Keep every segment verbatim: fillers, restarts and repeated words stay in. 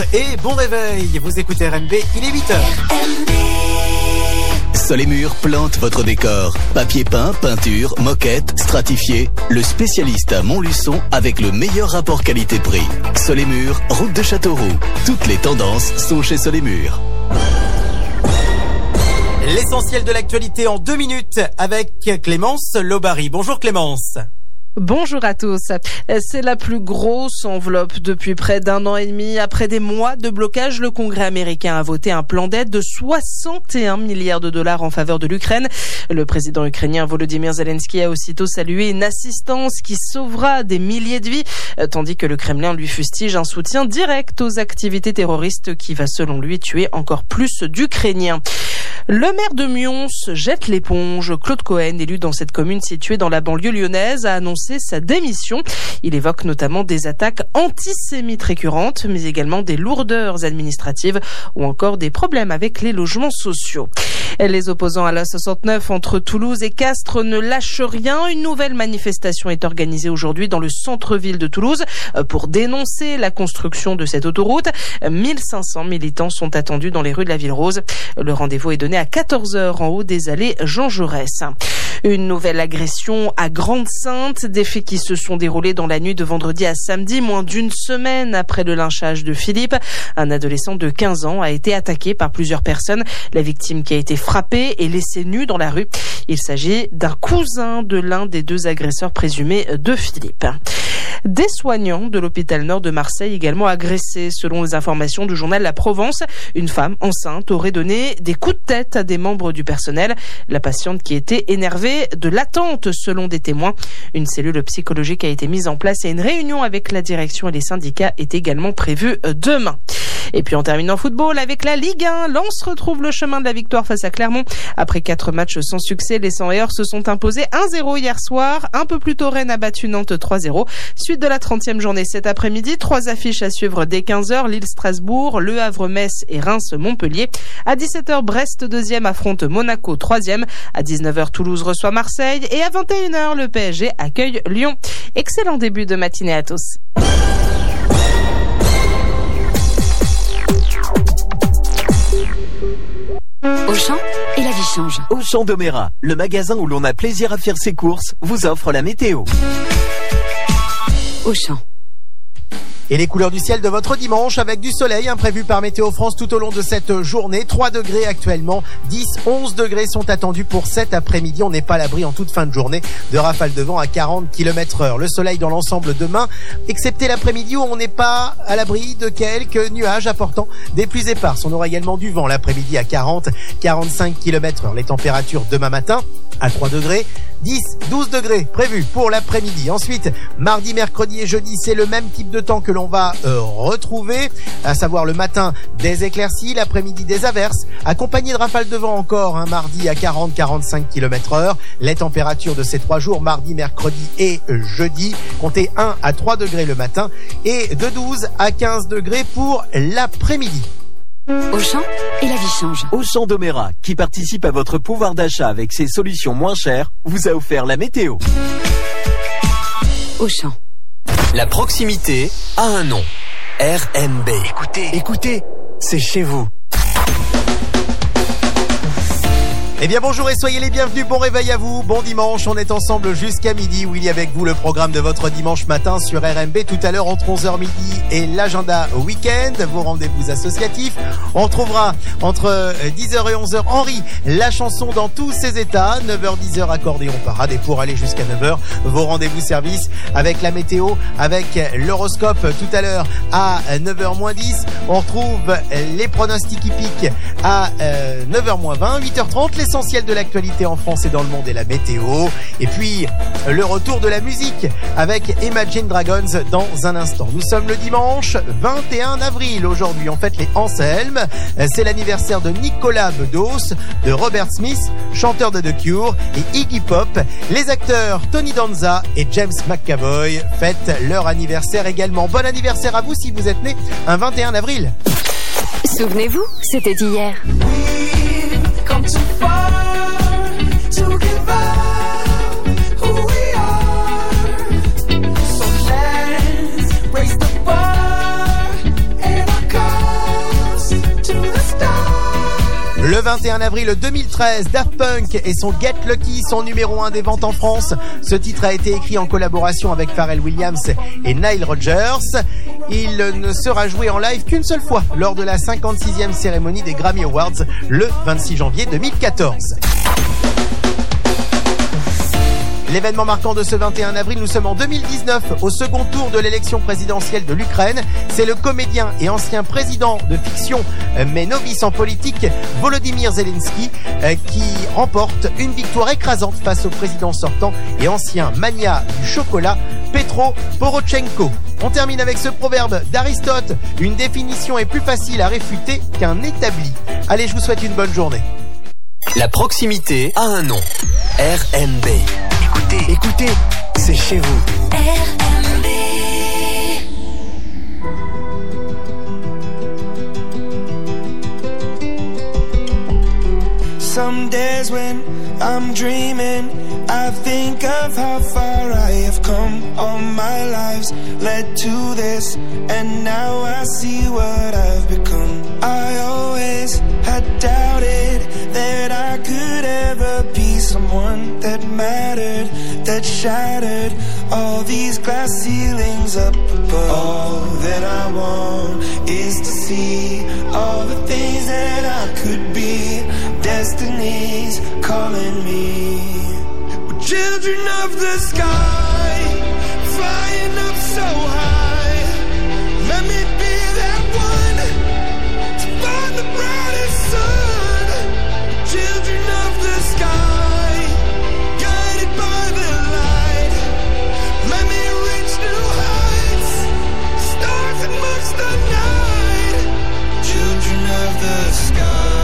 et bon réveil. Vous écoutez R M B, il est huit heures. Sol et Murs plante votre décor. Papier peint, peinture, moquette, stratifié. Le spécialiste à Montluçon avec le meilleur rapport qualité-prix. Sol et Murs, route de Châteauroux. Toutes les tendances sont chez Sol et Murs. L'essentiel de l'actualité en deux minutes avec Clémence Lobary. Bonjour Clémence. Bonjour à tous. C'est la plus grosse enveloppe depuis près d'un an et demi. Après des mois de blocage, le Congrès américain a voté un plan d'aide de soixante et un milliards de dollars en faveur de l'Ukraine. Le président ukrainien Volodymyr Zelensky a aussitôt salué une assistance qui sauvera des milliers de vies, tandis que le Kremlin lui fustige un soutien direct aux activités terroristes qui va selon lui tuer encore plus d'Ukrainiens. Le maire de Mions jette l'éponge. Claude Cohen, élu dans cette commune située dans la banlieue lyonnaise, a annoncé sa démission. Il évoque notamment des attaques antisémites récurrentes, mais également des lourdeurs administratives ou encore des problèmes avec les logements sociaux. Les opposants à l'A soixante-neuf entre Toulouse et Castres ne lâchent rien. Une nouvelle manifestation est organisée aujourd'hui dans le centre-ville de Toulouse pour dénoncer la construction de cette autoroute. mille cinq cents militants sont attendus dans les rues de la Ville Rose. Le rendez-vous est donné à quatorze heures en haut des allées Jean Jaurès. Une nouvelle agression à Grande-Synthe, des faits qui se sont déroulés dans la nuit de vendredi à samedi, moins d'une semaine après le lynchage de Philippe. Un adolescent de quinze ans a été attaqué par plusieurs personnes. La victime qui a été frappée et laissée nue dans la rue. Il s'agit d'un cousin de l'un des deux agresseurs présumés de Philippe. Des soignants de l'hôpital Nord de Marseille également agressés. Selon les informations du journal La Provence, une femme enceinte aurait donné des coups de tête à des membres du personnel. La patiente qui était énervée de l'attente selon des témoins. Une cellule psychologique a été mise en place et une réunion avec la direction et les syndicats est également prévue demain. Et puis on termine en football avec la Ligue un. Lens retrouve le chemin de la victoire face à Clermont. Après quatre matchs sans succès, les cent et or se sont imposés un zéro hier soir. Un peu plus tôt, Rennes a battu Nantes trois zéro. Suite de la trentième journée cet après-midi, trois affiches à suivre dès quinze heures. Lille-Strasbourg, Le Havre-Metz et Reims-Montpellier. À dix-sept heures, Brest deuxième affronte Monaco troisième. À dix-neuf heures, Toulouse reçoit Marseille. Et à vingt et une heures, le P S G accueille Lyon. Excellent début de matinée à tous. Auchan et la vie change. Auchan Domérat, le magasin où l'on a plaisir à faire ses courses, vous offre la météo. Auchan. Et les couleurs du ciel de votre dimanche avec du soleil imprévu par Météo France tout au long de cette journée. trois degrés actuellement, dix, onze degrés sont attendus pour cet après-midi. On n'est pas à l'abri en toute fin de journée de rafales de vent à quarante kilomètres heure. Le soleil dans l'ensemble demain, excepté l'après-midi où on n'est pas à l'abri de quelques nuages apportant des pluies éparses. On aura également du vent l'après-midi à quarante, quarante-cinq kilomètres heure. Les températures demain matin à trois degrés, dix, douze degrés prévus pour l'après-midi. Ensuite, mardi, mercredi et jeudi, c'est le même type de temps que l'on va euh, retrouver, à savoir le matin des éclaircies, l'après-midi des averses, accompagné de rafales de vent encore, un hein, mardi à quarante, quarante-cinq kilomètres heure. Les températures de ces trois jours, mardi, mercredi et jeudi, comptez un à trois degrés le matin et de douze à quinze degrés pour l'après-midi. Auchan et la vie change. Auchan Domérat, qui participe à votre pouvoir d'achat avec ses solutions moins chères, vous a offert la météo. Auchan. La proximité a un nom. R M B. Écoutez, écoutez, c'est chez vous. Eh bien bonjour et soyez les bienvenus, bon réveil à vous, bon dimanche, on est ensemble jusqu'à midi, Willy avec vous, le programme de votre dimanche matin sur R M B, tout à l'heure entre onze heures midi et l'agenda week-end, vos rendez-vous associatifs, on trouvera entre dix heures et onze heures Henri, la chanson dans tous ses états, neuf heures dix heures accordéon parade et pour aller jusqu'à neuf heures, vos rendez-vous service avec la météo, avec l'horoscope tout à l'heure à neuf heures moins dix, on retrouve les pronostics hippiques à neuf heures moins vingt, huit heures trente, les essentiel de l'actualité en France et dans le monde et la météo. Et puis, le retour de la musique avec Imagine Dragons dans un instant. Nous sommes le dimanche vingt et un avril. Aujourd'hui, on fête les Anselmes. C'est l'anniversaire de Nicolas Bedos, de Robert Smith, chanteur de The Cure, et Iggy Pop. Les acteurs Tony Danza et James McAvoy fêtent leur anniversaire également. Bon anniversaire à vous si vous êtes né un vingt et un avril. Souvenez-vous, c'était hier. Come too far to give up who we are. So let's raise the bar and our car. vingt et un avril deux mille treize, Daft Punk et son Get Lucky sont numéro un des ventes en France. Ce titre a été écrit en collaboration avec Pharrell Williams et Nile Rodgers. Il ne sera joué en live qu'une seule fois lors de la cinquante-sixième cérémonie des Grammy Awards le vingt-six janvier deux mille quatorze. L'événement marquant de ce vingt et un avril, nous sommes en deux mille dix-neuf, au second tour de l'élection présidentielle de l'Ukraine. C'est le comédien et ancien président de fiction, mais novice en politique, Volodymyr Zelensky, qui remporte une victoire écrasante face au président sortant et ancien magnat du chocolat, Petro Porochenko. On termine avec ce proverbe d'Aristote: une définition est plus facile à réfuter qu'un établi. Allez, je vous souhaite une bonne journée. La proximité a un nom. R M B. Écoutez, écoutez, c'est chez vous. R M B. Some days when I'm dreaming, I think of how far I have come. All my lives led to this, and now I see what I've become. I always had doubted that I could ever be someone that mattered, that shattered all these glass ceilings up above. All that I want is to see all the things that I could be. Destiny's calling me. We're children of the sky, flying up so high. Let me be that one to find the brightest sun. Children of the sky, guided by the light. Let me reach new heights, stars amongst the night. Children of the sky.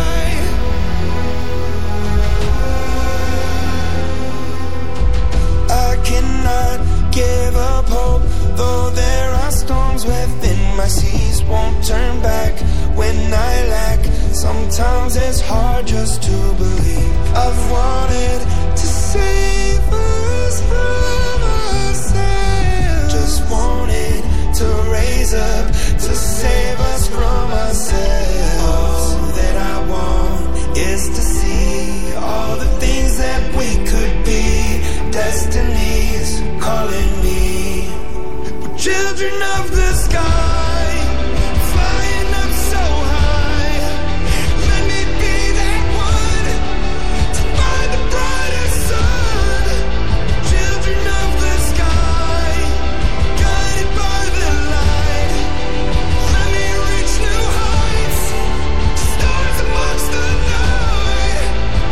I cannot give up hope, though there are storms within my seas. Won't turn back when I lack. Sometimes it's hard just to believe. I've wanted to save us from ourselves. Just wanted to raise up to save us from ourselves. All that I want is to see all the things that we could be. Destiny's calling me. We're children of the sky, flying up so high. Let me be that one to find the brightest sun. Children of the sky, guided by the light. Let me reach new heights, stars amongst the night.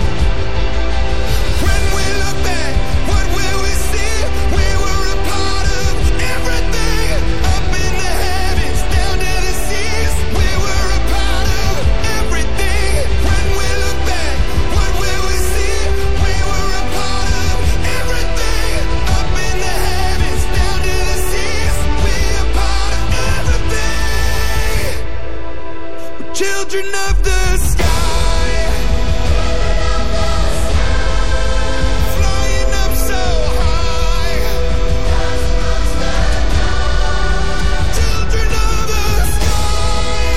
When we look back, what will we see? We were a part of everything, up in the heavens, down to the seas. We were a part of everything. When we look back, what will we see? We were a part of everything, up in the heavens, down to the seas. We a part of everything. We're children of the sky. Flying up so high. Children of the sky.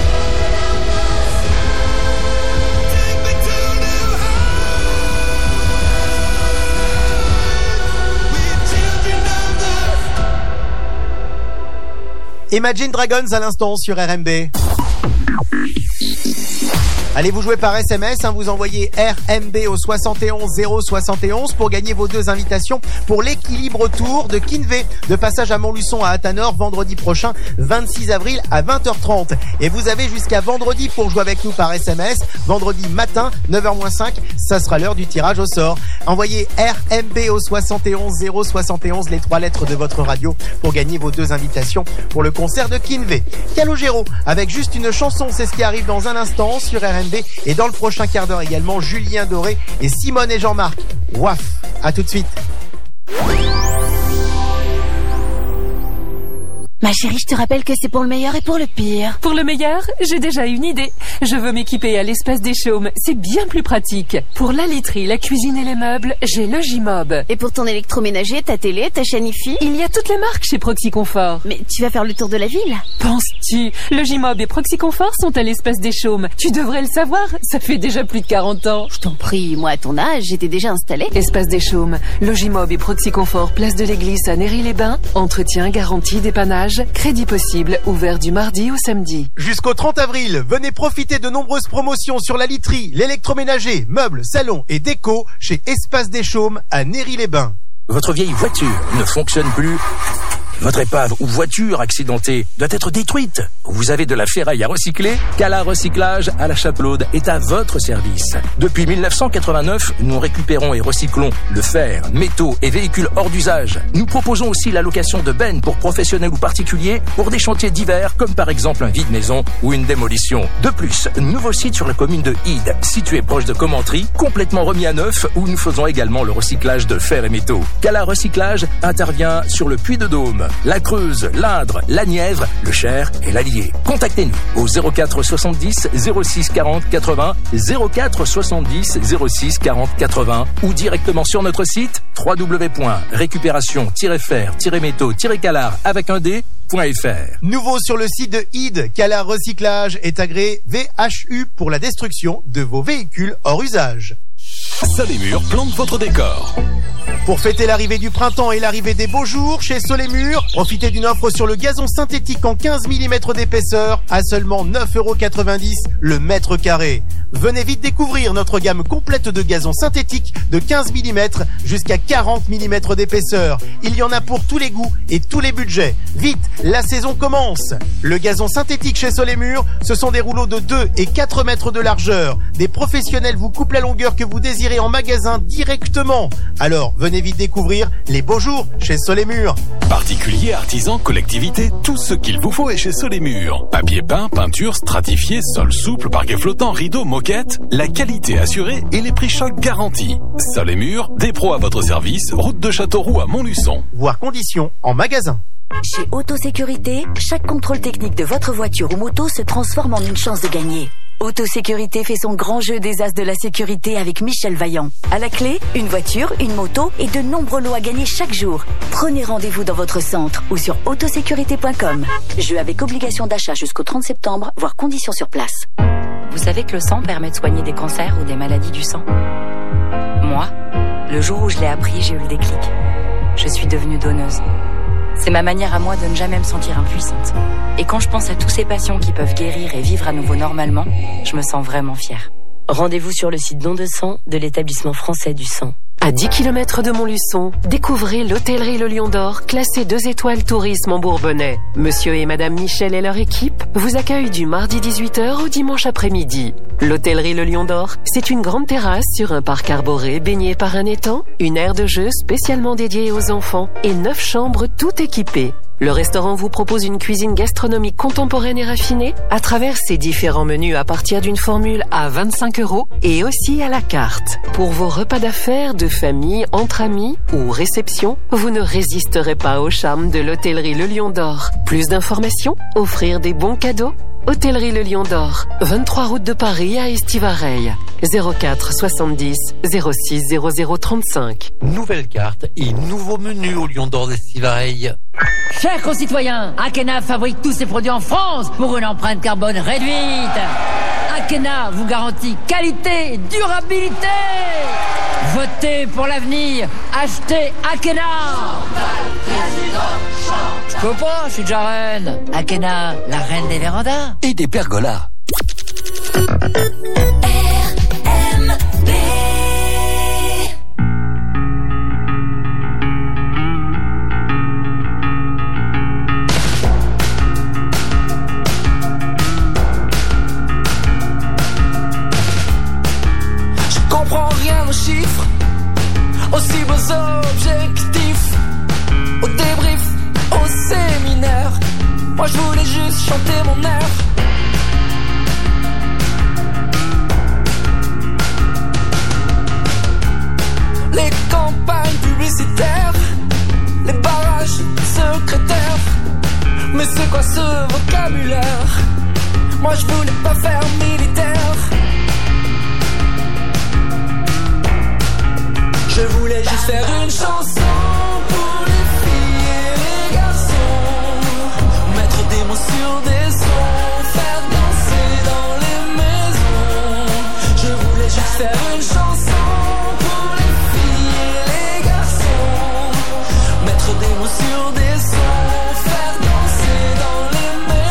Take me to new heights. We're children of the. Imagine Dragons à l'instant sur R M B. Allez vous jouer par S M S, hein, vous envoyez R M B au soixante et onze zéro soixante et onze pour gagner vos deux invitations pour l'équilibre tour de Kinvé, de passage à Montluçon à Athanor vendredi prochain, vingt-six avril à vingt heures trente. Et vous avez jusqu'à vendredi pour jouer avec nous par S M S, vendredi matin, neuf heures moins cinq, ça sera l'heure du tirage au sort. Envoyez R M B au soixante et onze zéro soixante et onze, les trois lettres de votre radio pour gagner vos deux invitations pour le concert de Kinvé. Calogero avec juste une chanson, c'est ce qui arrive dans un instant sur R M B. Et dans le prochain quart d'heure également, Julien Doré et Simone et Jean-Marc. Waf, à tout de suite. Ma chérie, je te rappelle que c'est pour le meilleur et pour le pire. Pour le meilleur, j'ai déjà une idée. Je veux m'équiper à l'espace des chaumes. C'est bien plus pratique. Pour la literie, la cuisine et les meubles, j'ai Logimob. Et pour ton électroménager, ta télé, ta chaîne Hi-Fi? Il y a toutes les marques chez Proxy Confort. Mais tu vas faire le tour de la ville? Penses-tu? Logimob et Proxy Confort sont à l'espace des chaumes. Tu devrais le savoir, ça fait déjà plus de quarante ans. Je t'en prie, moi à ton âge, j'étais déjà installée. Espace des chaumes, Logimob et Proxy Confort, place de l'église à Néry-les-Bains. Entretien, garantie, dépannage. Crédit possible, ouvert du mardi au samedi. Jusqu'au trente avril, venez profiter de nombreuses promotions sur la literie, l'électroménager, meubles, salons et déco chez Espace des Chaumes à Néry-les-Bains. Votre vieille voiture ne fonctionne plus? Votre épave ou voiture accidentée doit être détruite? Vous avez de la ferraille à recycler? Cala Recyclage à la Chapelaude est à votre service. Depuis mille neuf cent quatre-vingt-neuf, nous récupérons et recyclons le fer, métaux et véhicules hors d'usage. Nous proposons aussi la location de bennes pour professionnels ou particuliers pour des chantiers divers comme par exemple un vide-maison ou une démolition. De plus, nouveau site sur la commune de Ide, situé proche de Commentry, complètement remis à neuf où nous faisons également le recyclage de fer et métaux. Cala Recyclage intervient sur le Puy-de-Dôme, la Creuse, l'Indre, la Nièvre, le Cher et l'Allier. Contactez-nous au zéro quatre soixante-dix zéro six quarante quatre-vingts, zéro quatre soixante-dix zéro six quarante quatre-vingts ou directement sur notre site w w w point récupération tiret fer tiret métaux tiret calard avec un d point f r. Nouveau sur le site de Ide, Cala Recyclage est agréé V H U pour la destruction de vos véhicules hors usage. Solémur plante votre décor. Pour fêter l'arrivée du printemps et l'arrivée des beaux jours, chez Solémur, profitez d'une offre sur le gazon synthétique en quinze millimètres d'épaisseur à seulement neuf euros quatre-vingt-dix le mètre carré. Venez vite découvrir notre gamme complète de gazon synthétique de quinze millimètres jusqu'à quarante millimètres d'épaisseur. Il y en a pour tous les goûts et tous les budgets. Vite, la saison commence. Le gazon synthétique chez Solémur, ce sont des rouleaux de deux et quatre mètres de largeur. Des professionnels vous coupent la longueur que vous désirez en magasin directement. Alors, venez vite découvrir les beaux jours chez Solémur. Particuliers, artisans, collectivités, tout ce qu'il vous faut est chez Solémur. Papier peint, peinture, stratifié, sol souple, parquet flottant, rideau, moquette, la qualité assurée et les prix chocs garantis. Solémur, des pros à votre service, route de Châteauroux à Montluçon. Voir conditions en magasin. Chez Autosécurité, chaque contrôle technique de votre voiture ou moto se transforme en une chance de gagner. Autosécurité fait son grand jeu des as de la sécurité avec Michel Vaillant. À la clé, une voiture, une moto et de nombreux lots à gagner chaque jour. Prenez rendez-vous dans votre centre ou sur autosécurité point com. Jeu avec obligation d'achat jusqu'au trente septembre, voire conditions sur place. Vous savez que le sang permet de soigner des cancers ou des maladies du sang? Moi, le jour où je l'ai appris, j'ai eu le déclic. Je suis devenue donneuse. C'est ma manière à moi de ne jamais me sentir impuissante. Et quand je pense à tous ces patients qui peuvent guérir et vivre à nouveau normalement, je me sens vraiment fière. Rendez-vous sur le site don de sang de l'établissement français du sang. À dix kilomètres de Montluçon, découvrez l'hôtellerie Le Lion d'Or, classée deux étoiles tourisme en Bourbonnais. Monsieur et Madame Michel et leur équipe vous accueillent du mardi dix-huit heures au dimanche après-midi. L'hôtellerie Le Lion d'Or, c'est une grande terrasse sur un parc arboré baigné par un étang, une aire de jeu spécialement dédiée aux enfants et neuf chambres tout équipées. Le restaurant vous propose une cuisine gastronomique contemporaine et raffinée à travers ses différents menus à partir d'une formule à vingt-cinq euros et aussi à la carte. Pour vos repas d'affaires, de famille, entre amis ou réception, vous ne résisterez pas au charme de l'hôtellerie Le Lion d'Or. Plus d'informations, offrir des bons cadeaux? Hôtellerie Le Lion d'Or, vingt-trois route de Paris à Estivareil, zéro quatre soixante-dix zéro six zéro zéro trente-cinq. Nouvelle carte et nouveau menu au Lion d'Or d'Estivareil. Chers concitoyens, Akena fabrique tous ses produits en France pour une empreinte carbone réduite. Akena vous garantit qualité et durabilité. Votez pour l'avenir. Achetez Akena. Je peux pas, je suis déjà reine. Akena, la reine des vérandas. Et des pergolas. Aux chiffres, aussi beaux objectifs, au débrief, au séminaire. Moi je voulais juste chanter mon air. Les campagnes publicitaires, les barrages secrétaires, ce vocabulaire. Moi je voulais pas faire militaire. Je voulais juste faire une chanson pour les filles et les garçons. Mettre des mots sur des sons, faire danser dans les maisons. Je voulais juste faire une chanson pour les filles et les garçons. Mettre des mots sur des sons, faire danser dans les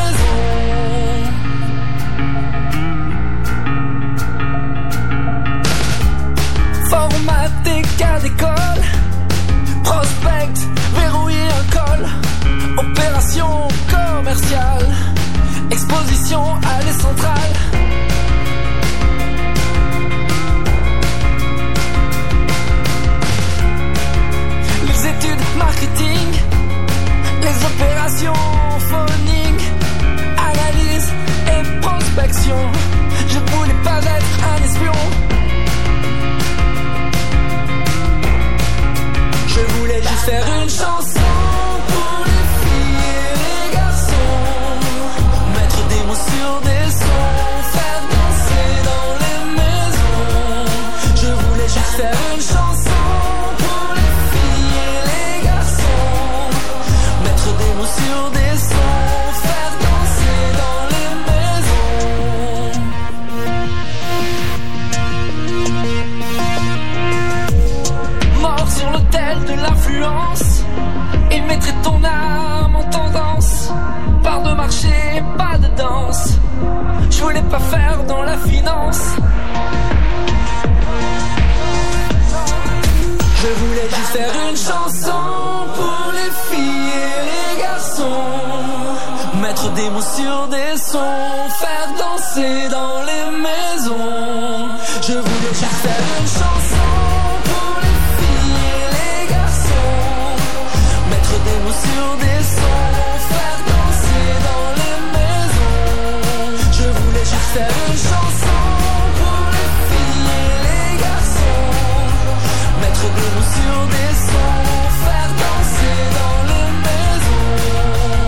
maisons. Formater cas d'école, prospect, verrouiller un col. Opération commerciale, exposition allée centrale. Les études marketing, les opérations phoning, analyse et prospection. Je voulais pas être un espion. Je voulais juste faire une chanson pour les filles et les garçons. Mettre des mots sur des sons, faire danser dans les maisons. Je voulais juste faire une chanson pour les filles et les garçons. Mettre des mots sur des sons, faire danser dans les maisons. Mort sur l'autel de l'influence, il mettrait ton âme en tendance. Part de marché, pas de danse. Je voulais pas faire dans la finance. Je voulais juste faire une chanson pour les filles et les garçons. Mettre des mots sur des sons, faire danser dans les maisons. Je voulais juste faire une chanson pour les filles et les garçons. Mettre des mots sur des sons, faire danser dans les maisons. Je voulais juste faire une chanson pour les filles et les garçons. Mettre des mots sur des sons, faire danser dans les maisons.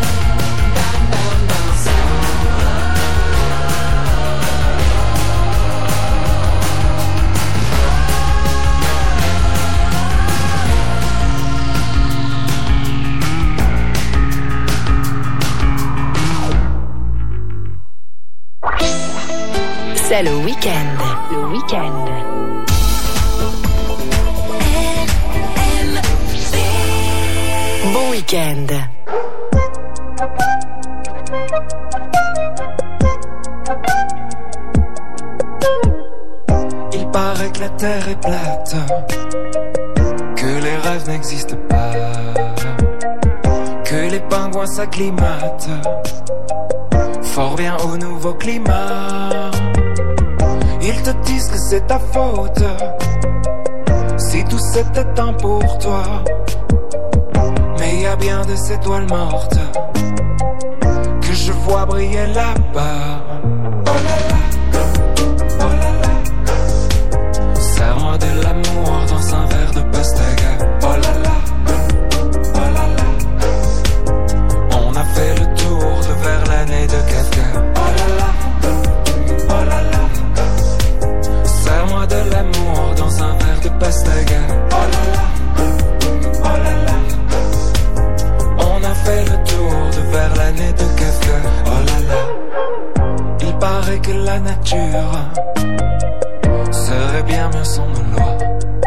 C'est le week-end. Le week-end. Bon week-end. Il paraît que la terre est plate, que les rêves n'existent pas, que les pingouins s'acclimatent fort bien au nouveau climat. Ils te disent que c'est ta faute si tout c'était un pour toi. Mais y a bien des étoiles mortes que je vois briller là-bas. Oh là là, oh là là. Serre-moi de l'amour dans un verre de pastaga. Oh là là, oh là là. On a fait le tour de vers l'année de Kafka. Oh là là, oh là là. Serre-moi de l'amour dans un verre de pastaga. Oh là là, oh là là. On a fait le tour de vers l'année de Kafka. Oh là là. Il paraît que la nature serait bien mieux sans nos lois.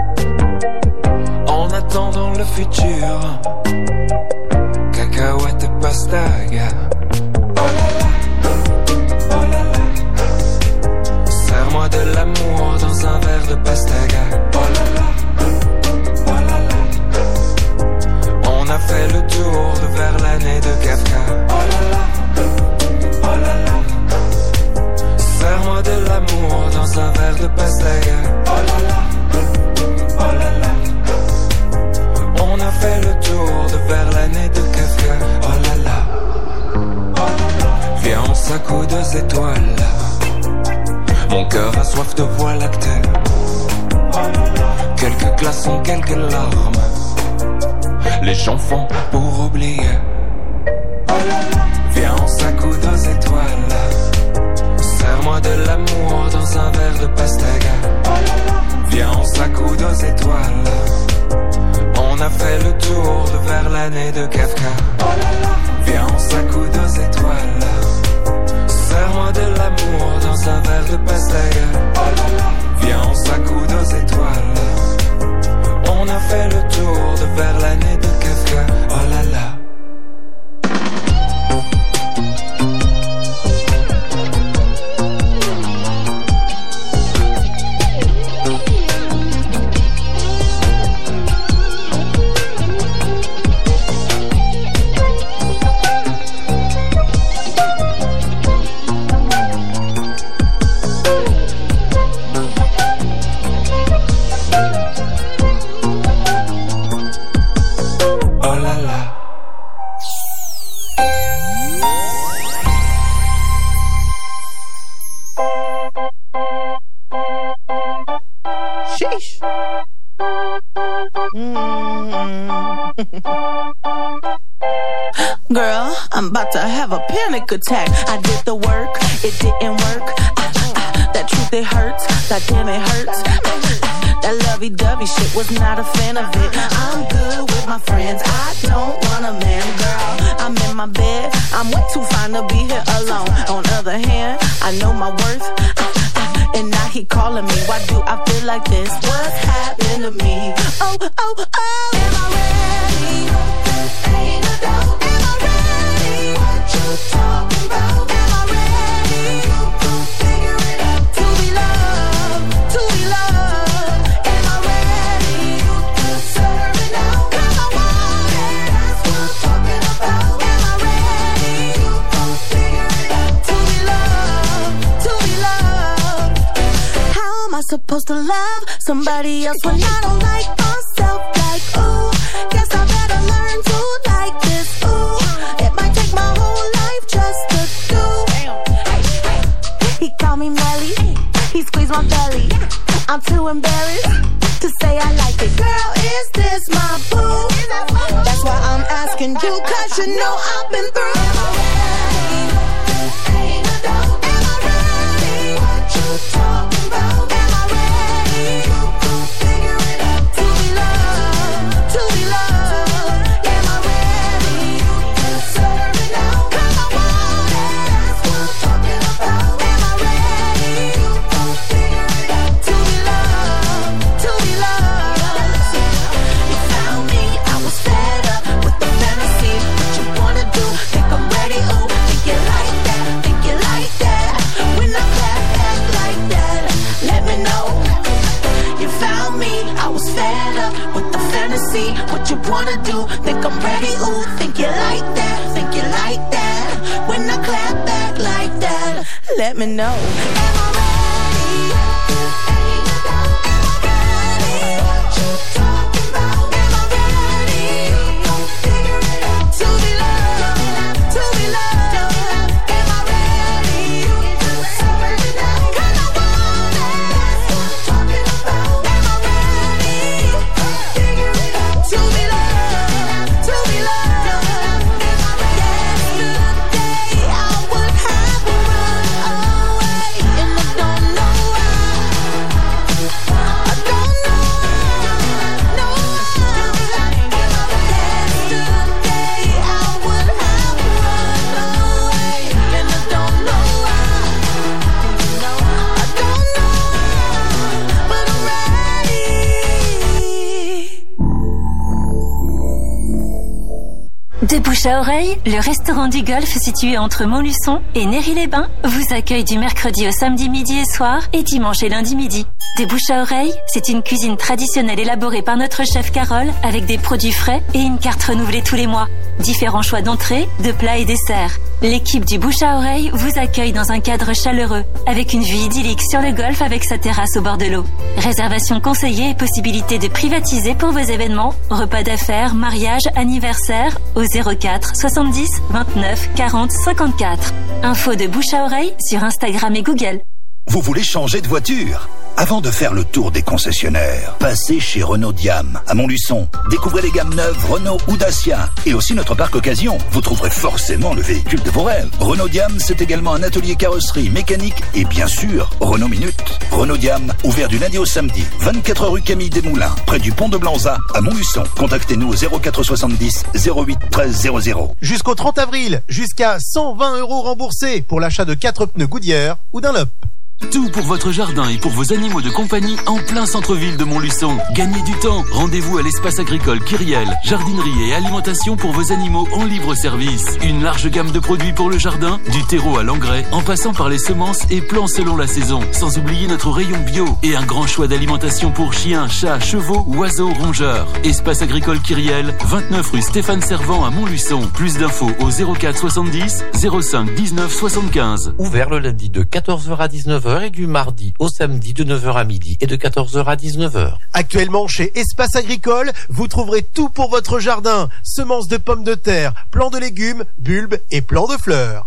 En attendant le futur, cacahuète et pastaga. Oh là là, oh là là. Serre-moi de l'amour dans un verre de pastaga. Oh là là, oh là là. On a fait le tour de vers l'année de Kafka. Oh là là, oh là là. Serre-moi de l'amour dans un verre de pastaga. Oh là là, oh là là. On a fait le tour de vers l'année de Kafka. Oh là là, oh là là. Viens, on s'accoude deux étoiles. Mon cœur a soif de voie lactée. Quelques glaçons, quelques larmes. Les gens font pour oublier. Viens, on s'accoude aux étoiles. Serre-moi de l'amour dans un verre de pastaga. Viens, on s'accoude aux étoiles. On a fait le tour de vers l'année de Kafka. Viens, on s'accoude aux étoiles. Serre-moi de l'amour dans un verre de pastaga. Viens, on s'accoude aux étoiles. On a fait le tour de vers l'année de Kafka. Oh là là. Girl, I'm about to have a panic attack. I did the work, it didn't work. Ah, ah, that truth, it hurts. That damn, it hurts. Ah, that lovey-dovey shit, was not a fan of it. I'm good with my friends, I don't want a man. Girl, I'm in my bed, I'm way too fine to be here alone. On the other hand, I know my worth. Ah, ah, and now he calling me. Why do I feel like this? What's happened to me? Oh, oh, oh. Am I ready? Ain't no doubt. Am I ready? What you talking about? Am I ready? You gon' figure it out. To be loved, to be loved. Am I ready? You deserve it now. 'Cause I want it. That's what I'm talking about. Am I ready? You gon' figure it out. To be loved, to be loved. How am I supposed to love somebody else when I don't like myself? Like, ooh, guess I better learn to like this. Ooh, it might take my whole life just to do. He called me Melly, he squeezed my belly. I'm too embarrassed to say I like it. Girl, is this my boo? That's why I'm asking you, 'cause you know I've been through. Am I ready? Ain't no doubt. Am I ready? What you talking about? Am I ready? You gon' figure it out. To be loved, to be loved. Am I ready? You deserve it now. 'Cause I want it. That's what I'm talking about. Am I ready? You gon' figure it out. To be loved, to be loved. You found me, I was fed up with the fantasy. What you wanna do? Think I'm ready? Ooh, think you like that? Think you like that? When I clap back like that, let me know. You found me, I was fed up with the fantasy. What you wanna do? Think I'm ready? Ooh, think you like that? Think you like that? When I clap back like that, let me know. Am I ready? Ain't no doubt. Am I ready? What you talking about? Am I ready? You gon' figure it out. To be loved, to be loved. Am I ready? You deserve it now. 'Cause I want it. That's what I'm talking about. Am I ready? You gon' figure it out. To be loved, to be loved. Am I ready? Yesterday I would have run away, and I don't know why. I don't know why. No why. Yesterday I would have run away, and I don't know why. I don't know why, but I'm ready. De bouche à oreille, le restaurant du Golfe situé entre Montluçon et Néry-les-Bains vous accueille du mercredi au samedi midi et soir et dimanche et lundi midi. De bouche à oreille, c'est une cuisine traditionnelle élaborée par notre chef Carole avec des produits frais et une carte renouvelée tous les mois. Différents choix d'entrées, de plats et desserts. L'équipe du bouche à oreille vous accueille dans un cadre chaleureux avec une vue idyllique sur le Golfe avec sa terrasse au bord de l'eau. Réservation conseillée et possibilité de privatiser pour vos événements, repas d'affaires, mariage, anniversaire au zéro quatre soixante-dix vingt-neuf quarante cinquante-quatre. Info de bouche à oreille sur Instagram et Google. Vous voulez changer de voiture ? Avant de faire le tour des concessionnaires, passez chez Renault Diam, à Montluçon. Découvrez les gammes neuves Renault ou Dacia. Et aussi notre parc occasion. Vous trouverez forcément le véhicule de vos rêves. Renault Diam, c'est également un atelier carrosserie, mécanique et bien sûr, Renault Minute. Renault Diam, ouvert du lundi au samedi, vingt-quatre rue Camille Desmoulins, près du pont de Blanza, à Montluçon. Contactez-nous au zéro quatre soixante-dix zéro huit treize zéro zéro. Jusqu'au trente avril, jusqu'à cent vingt euros remboursés pour l'achat de quatre pneus Goodyear ou Dunlop. Tout pour votre jardin et pour vos animaux de compagnie en plein centre-ville de Montluçon. Gagnez du temps. Rendez-vous à l'espace agricole Kyriel. Jardinerie et alimentation pour vos animaux en libre-service. Une large gamme de produits pour le jardin, du terreau à l'engrais, en passant par les semences et plants selon la saison. Sans oublier notre rayon bio et un grand choix d'alimentation pour chiens, chats, chevaux, oiseaux, rongeurs. Espace agricole Kyriel, vingt-neuf rue Stéphane Servant à Montluçon. Plus d'infos au zéro quatre soixante-dix zéro cinq dix-neuf soixante-quinze. Ouvert le lundi de quatorze heures à dix-neuf heures et du mardi au samedi de neuf heures à midi et de quatorze heures à dix-neuf heures. Actuellement chez Espace Agricole, vous trouverez tout pour votre jardin. Semences de pommes de terre, plants de légumes, bulbes et plants de fleurs.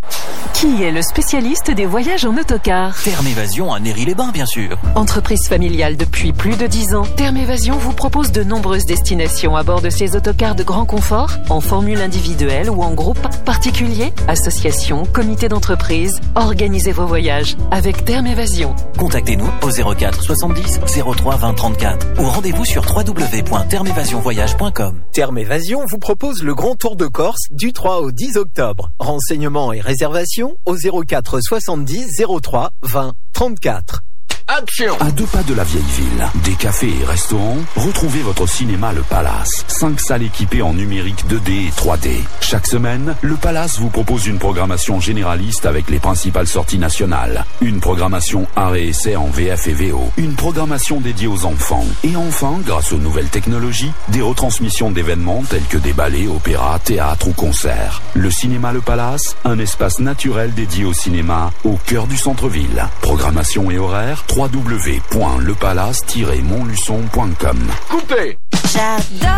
Qui est le spécialiste des voyages en autocar? Terme Évasion à Néry-les-Bains, bien sûr. Entreprise familiale depuis plus de dix ans, Terme Évasion vous propose de nombreuses destinations à bord de ces autocars de grand confort, en formule individuelle ou en groupe, particulier, association, comité d'entreprise. Organisez vos voyages avec Terme Évasion. Contactez-nous au zéro quatre soixante-dix zéro trois vingt trente-quatre ou rendez-vous sur w w w point terme évasion voyage point com. Terme Évasion vous propose le Grand Tour de Corse du trois au dix octobre. Renseignements et réservations au zéro quatre soixante-dix zéro trois vingt trente-quatre. Action! À deux pas de la vieille ville, des cafés et restaurants, retrouvez votre cinéma Le Palace. Cinq salles équipées en numérique deux D et trois D. Chaque semaine, Le Palace vous propose une programmation généraliste avec les principales sorties nationales. Une programmation art et essai en V F et V O. Une programmation dédiée aux enfants. Et enfin, grâce aux nouvelles technologies, des retransmissions d'événements tels que des ballets, opéras, théâtres ou concerts. Le cinéma Le Palace, un espace naturel dédié au cinéma au cœur du centre-ville. Programmation et horaire w w w point le palace tiret montluçon point com. Coupé! J'adore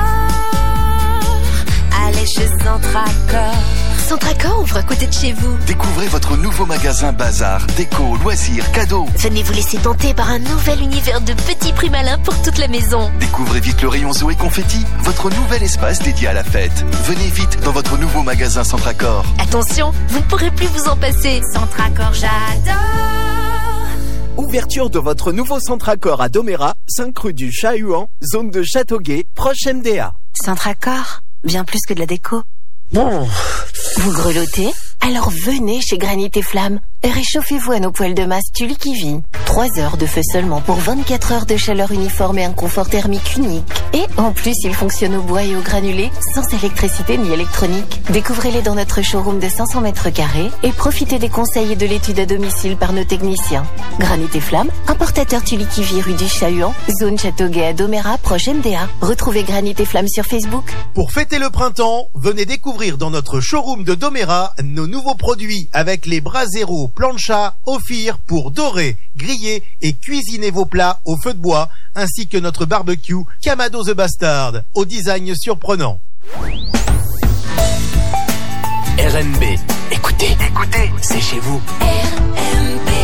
aller chez Centracor. Centracor ouvre à côté de chez vous. Découvrez votre nouveau magasin bazar, déco, loisirs, cadeaux. Venez vous laisser tenter par un nouvel univers de petits prix malins pour toute la maison. Découvrez vite le rayon zoo et confetti, votre nouvel espace dédié à la fête. Venez vite dans votre nouveau magasin Centracor. Attention, vous ne pourrez plus vous en passer. Centracor, j'adore. Ouverture de votre nouveau Centracor à Domérat, cinq rue du Chat-Huant, zone de Châteauguay, proche M D A. Centracor, bien plus que de la déco. Bon. Vous grelottez? Alors venez chez Granit et Flamme et réchauffez-vous à nos poêles de masse Tully qui vit. trois heures de feu seulement pour vingt-quatre heures de chaleur uniforme et un confort thermique unique. Et en plus, il fonctionne au bois et au granulé, sans électricité ni électronique. Découvrez-les dans notre showroom de cinq cents mètres carrés et profitez des conseils et de l'étude à domicile par nos techniciens. Granit et Flamme, importateur Tully qui vit rue du Chat-Huant, zone Châteauguay à Domérat, proche M D A. Retrouvez Granit et Flamme sur Facebook. Pour fêter le printemps, venez découvrir dans notre showroom de Domérat nos nouveaux produits avec les Brasero plancha Ophir pour dorer, griller et cuisiner vos plats au feu de bois, ainsi que notre barbecue Kamado the Bastard au design surprenant. R M B. Écoutez, écoutez, c'est chez vous. R M B.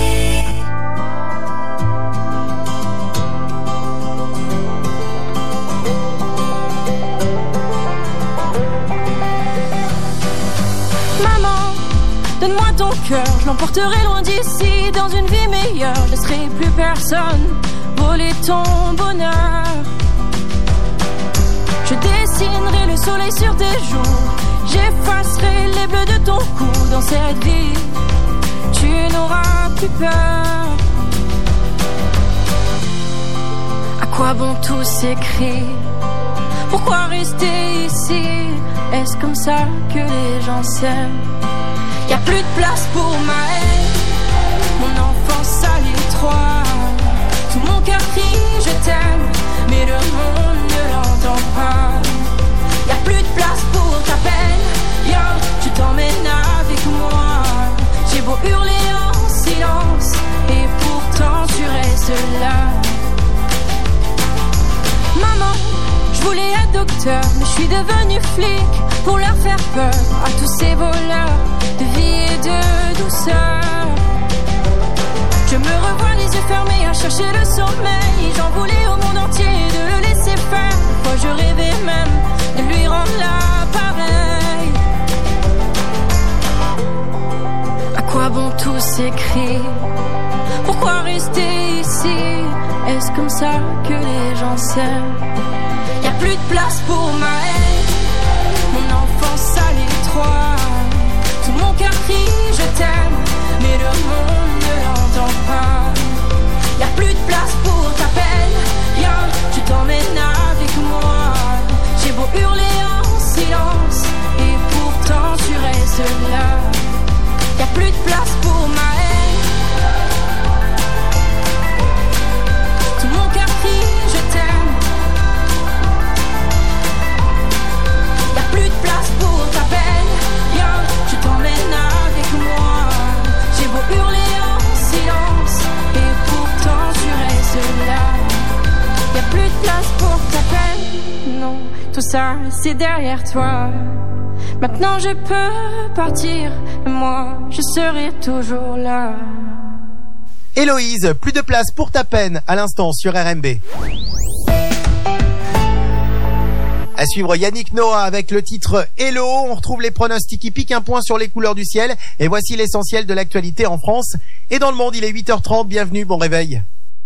Donne-moi ton cœur, je l'emporterai loin d'ici. Dans une vie meilleure, je laisserai plus personne voler ton bonheur. Je dessinerai le soleil sur tes joues, j'effacerai les bleus de ton cou. Dans cette vie, tu n'auras plus peur. À quoi bon tous ces cris? Pourquoi rester ici? Est-ce comme ça que les gens s'aiment? Y'a plus de place pour ma haine, mon enfance à l'étroit. Tout mon cœur crie je t'aime, mais le monde ne l'entend pas. Y'a plus de place pour ta peine, yo, je t'emmène avec moi. J'ai beau hurler en silence, et pourtant tu restes là. Maman, je voulais être docteur, mais je suis devenu flic pour leur faire peur à tous ces voleurs de vie et de douceur. Je me revois les yeux fermés à chercher le sommeil. J'en voulais au monde entier de le laisser faire. Moi je rêvais même de lui rendre l'appareil. À quoi bon tous ces cris? Pourquoi rester ici? Est-ce comme ça que les gens s'aiment? Y'a plus de place pour ma haine. Mon enfance à l'étroit. Tout mon cœur crie je t'aime, mais le monde ne l'entend pas. Y'a plus de place pour ta peine. Viens, je t'emmène avec moi. J'ai beau hurler en silence, et pourtant tu restes là. Y'a plus de place pour ma haine. Tout mon cœur crie je t'aime. Y'a plus de place pour ta peine. Viens, je t'emmène avec moi. J'ai beau hurler en silence, et pourtant tu restes là. Y'a plus de place pour ta peine. Non, tout ça c'est derrière toi. Maintenant je peux partir, et moi je serai toujours là. Héloïse, plus de place pour ta peine à l'instant sur R M B. À suivre Yannick Noah avec le titre Hello. On retrouve les pronostics qui piquent un point sur les couleurs du ciel. Et voici l'essentiel de l'actualité en France et dans le monde. Il est huit heures trente. Bienvenue, bon réveil.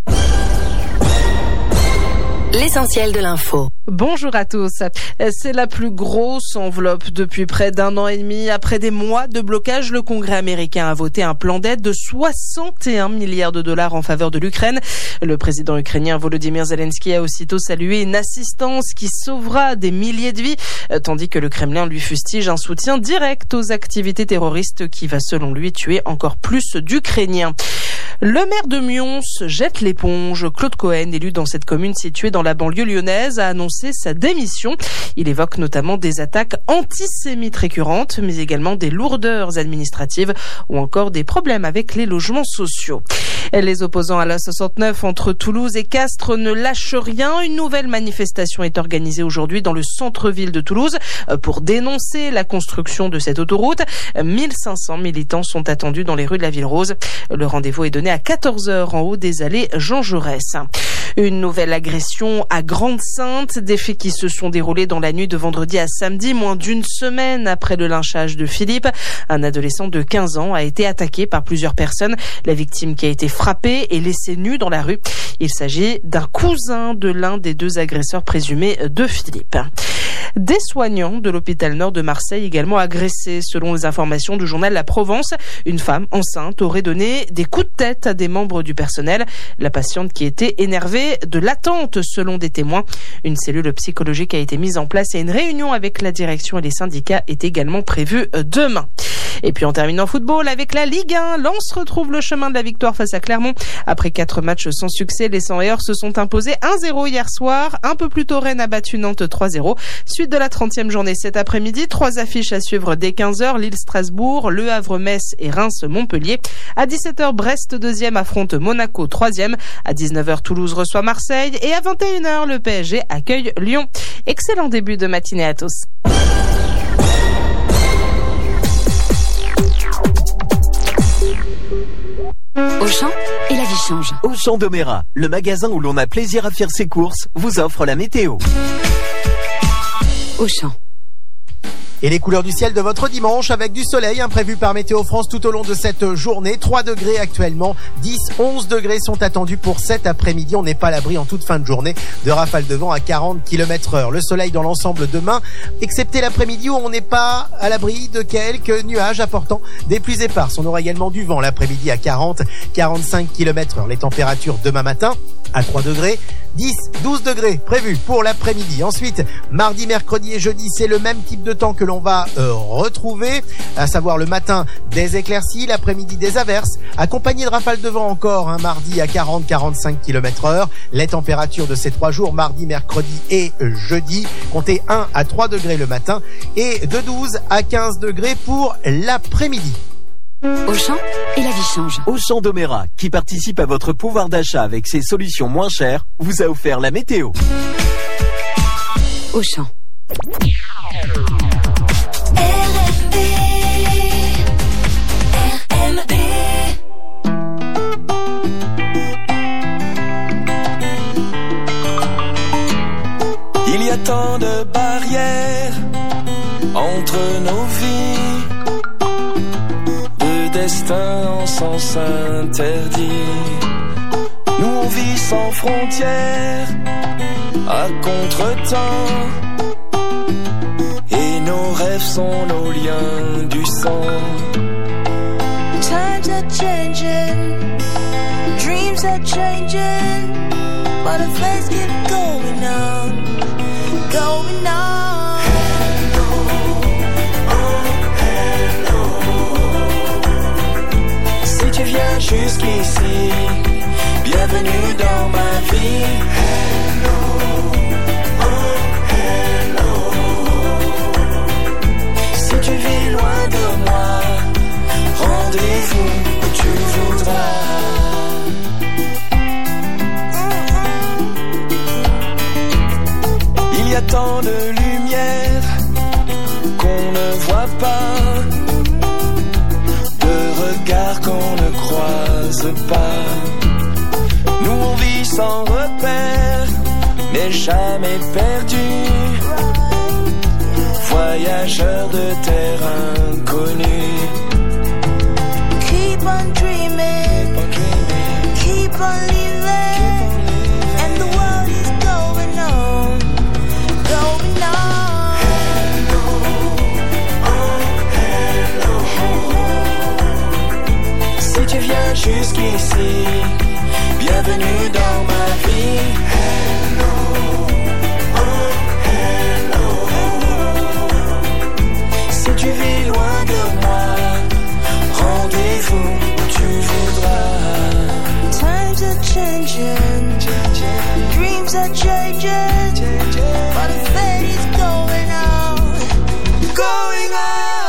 L'essentiel de l'info. Bonjour à tous. C'est la plus grosse enveloppe depuis près d'un an et demi. Après des mois de blocage, le Congrès américain a voté un plan d'aide de soixante et un milliards de dollars en faveur de l'Ukraine. Le président ukrainien Volodymyr Zelensky a aussitôt salué une assistance qui sauvera des milliers de vies, tandis que le Kremlin lui fustige un soutien direct aux activités terroristes qui va selon lui tuer encore plus d'Ukrainiens. Le maire de Mions jette l'éponge. Claude Cohen, élu dans cette commune située dans la banlieue lyonnaise, a annoncé sa démission. Il évoque notamment des attaques antisémites récurrentes, mais également des lourdeurs administratives ou encore des problèmes avec les logements sociaux. Les opposants à l'A soixante-neuf entre Toulouse et Castres ne lâchent rien. Une nouvelle manifestation est organisée aujourd'hui dans le centre-ville de Toulouse pour dénoncer la construction de cette autoroute. mille cinq cents militants sont attendus dans les rues de la Ville Rose. Le rendez-vous est donné à quatorze heures en haut des allées Jean Jaurès. Une nouvelle agression à Grande-Synthe, des faits qui se sont déroulés dans la nuit de vendredi à samedi, moins d'une semaine après le lynchage de Philippe. Un adolescent de quinze ans a été attaqué par plusieurs personnes. La victime qui a été frappée et laissée nue dans la rue. Il s'agit d'un cousin de l'un des deux agresseurs présumés de Philippe. Des soignants de l'hôpital Nord de Marseille également agressés. Selon les informations du journal La Provence, une femme enceinte aurait donné des coups de tête à des membres du personnel. La patiente qui était énervée de l'attente selon des témoins. Une cellule psychologique a été mise en place et une réunion avec la direction et les syndicats est également prévue demain. Et puis on termine en football avec la Ligue un. Lens retrouve le chemin de la victoire face à Clermont. Après quatre matchs sans succès, les cent et or se sont imposés un zéro hier soir. Un peu plus tôt, Rennes a battu Nantes trois zéro. Suite de la trentième journée cet après-midi. Trois affiches à suivre dès quinze heures. Lille-Strasbourg, Le Havre-Metz et Reims-Montpellier. À dix-sept heures, Brest deuxième affronte Monaco troisième. À dix-neuf heures, Toulouse reçoit Marseille. Et à vingt et une heures, le P S G accueille Lyon. Excellent début de matinée à tous. Auchan et la vie change. Auchan Doméra, le magasin où l'on a plaisir à faire ses courses, vous offre la météo. Auchan. Et les couleurs du ciel de votre dimanche avec du soleil imprévu par Météo France tout au long de cette journée. trois degrés actuellement, dix, onze degrés sont attendus pour cet après-midi. On n'est pas à l'abri en toute fin de journée de rafales de vent à quarante kilomètres heure. Le soleil dans l'ensemble demain, excepté l'après-midi où on n'est pas à l'abri de quelques nuages apportant des pluies éparses. On aura également du vent l'après-midi à quarante, quarante-cinq kilomètres heure. Les températures demain matin à trois degrés, dix, douze degrés prévus pour l'après-midi. Ensuite, mardi, mercredi et jeudi, c'est le même type de temps que l'on va euh, retrouver, à savoir le matin des éclaircies, l'après-midi des averses, accompagné de rafales de vent encore, un hein, mardi à quarante à quarante-cinq kilomètres heure. Les températures de ces trois jours, mardi, mercredi et jeudi, comptez un à trois degrés le matin et de douze à quinze degrés pour l'après-midi. Auchan et la vie change. Auchan Doméra, qui participe à votre pouvoir d'achat avec ses solutions moins chères, vous a offert la météo. Auchan. R M B. R M B. tant de barrières entre nos vies, de destin en sens interdit. Nous on vit sans frontières, à contre-temps, et nos rêves sont nos liens du sang. Times are changing, dreams are changing, but the face keep going on, going on. Hello, oh hello. Si tu viens jusqu'ici, bienvenue dans ma vie. Hello, oh hello. Si tu vis loin de moi, rendez-vous où tu voudras. Il y a tant de lumière qu'on ne voit pas, de regards qu'on ne croise pas. Nous on vit sans repère, mais jamais perdu, voyageurs de terre inconnue. Keep on dreaming, keep on living, and the world is going on, going on. Hello, oh hello. Si tu viens jusqu'ici, bienvenue dans ma vie. Hello, oh hello. Si tu vis loin de moi, rendez-vous où tu voudras. Times are changing, dreams are changing, but the fate is going on, going on.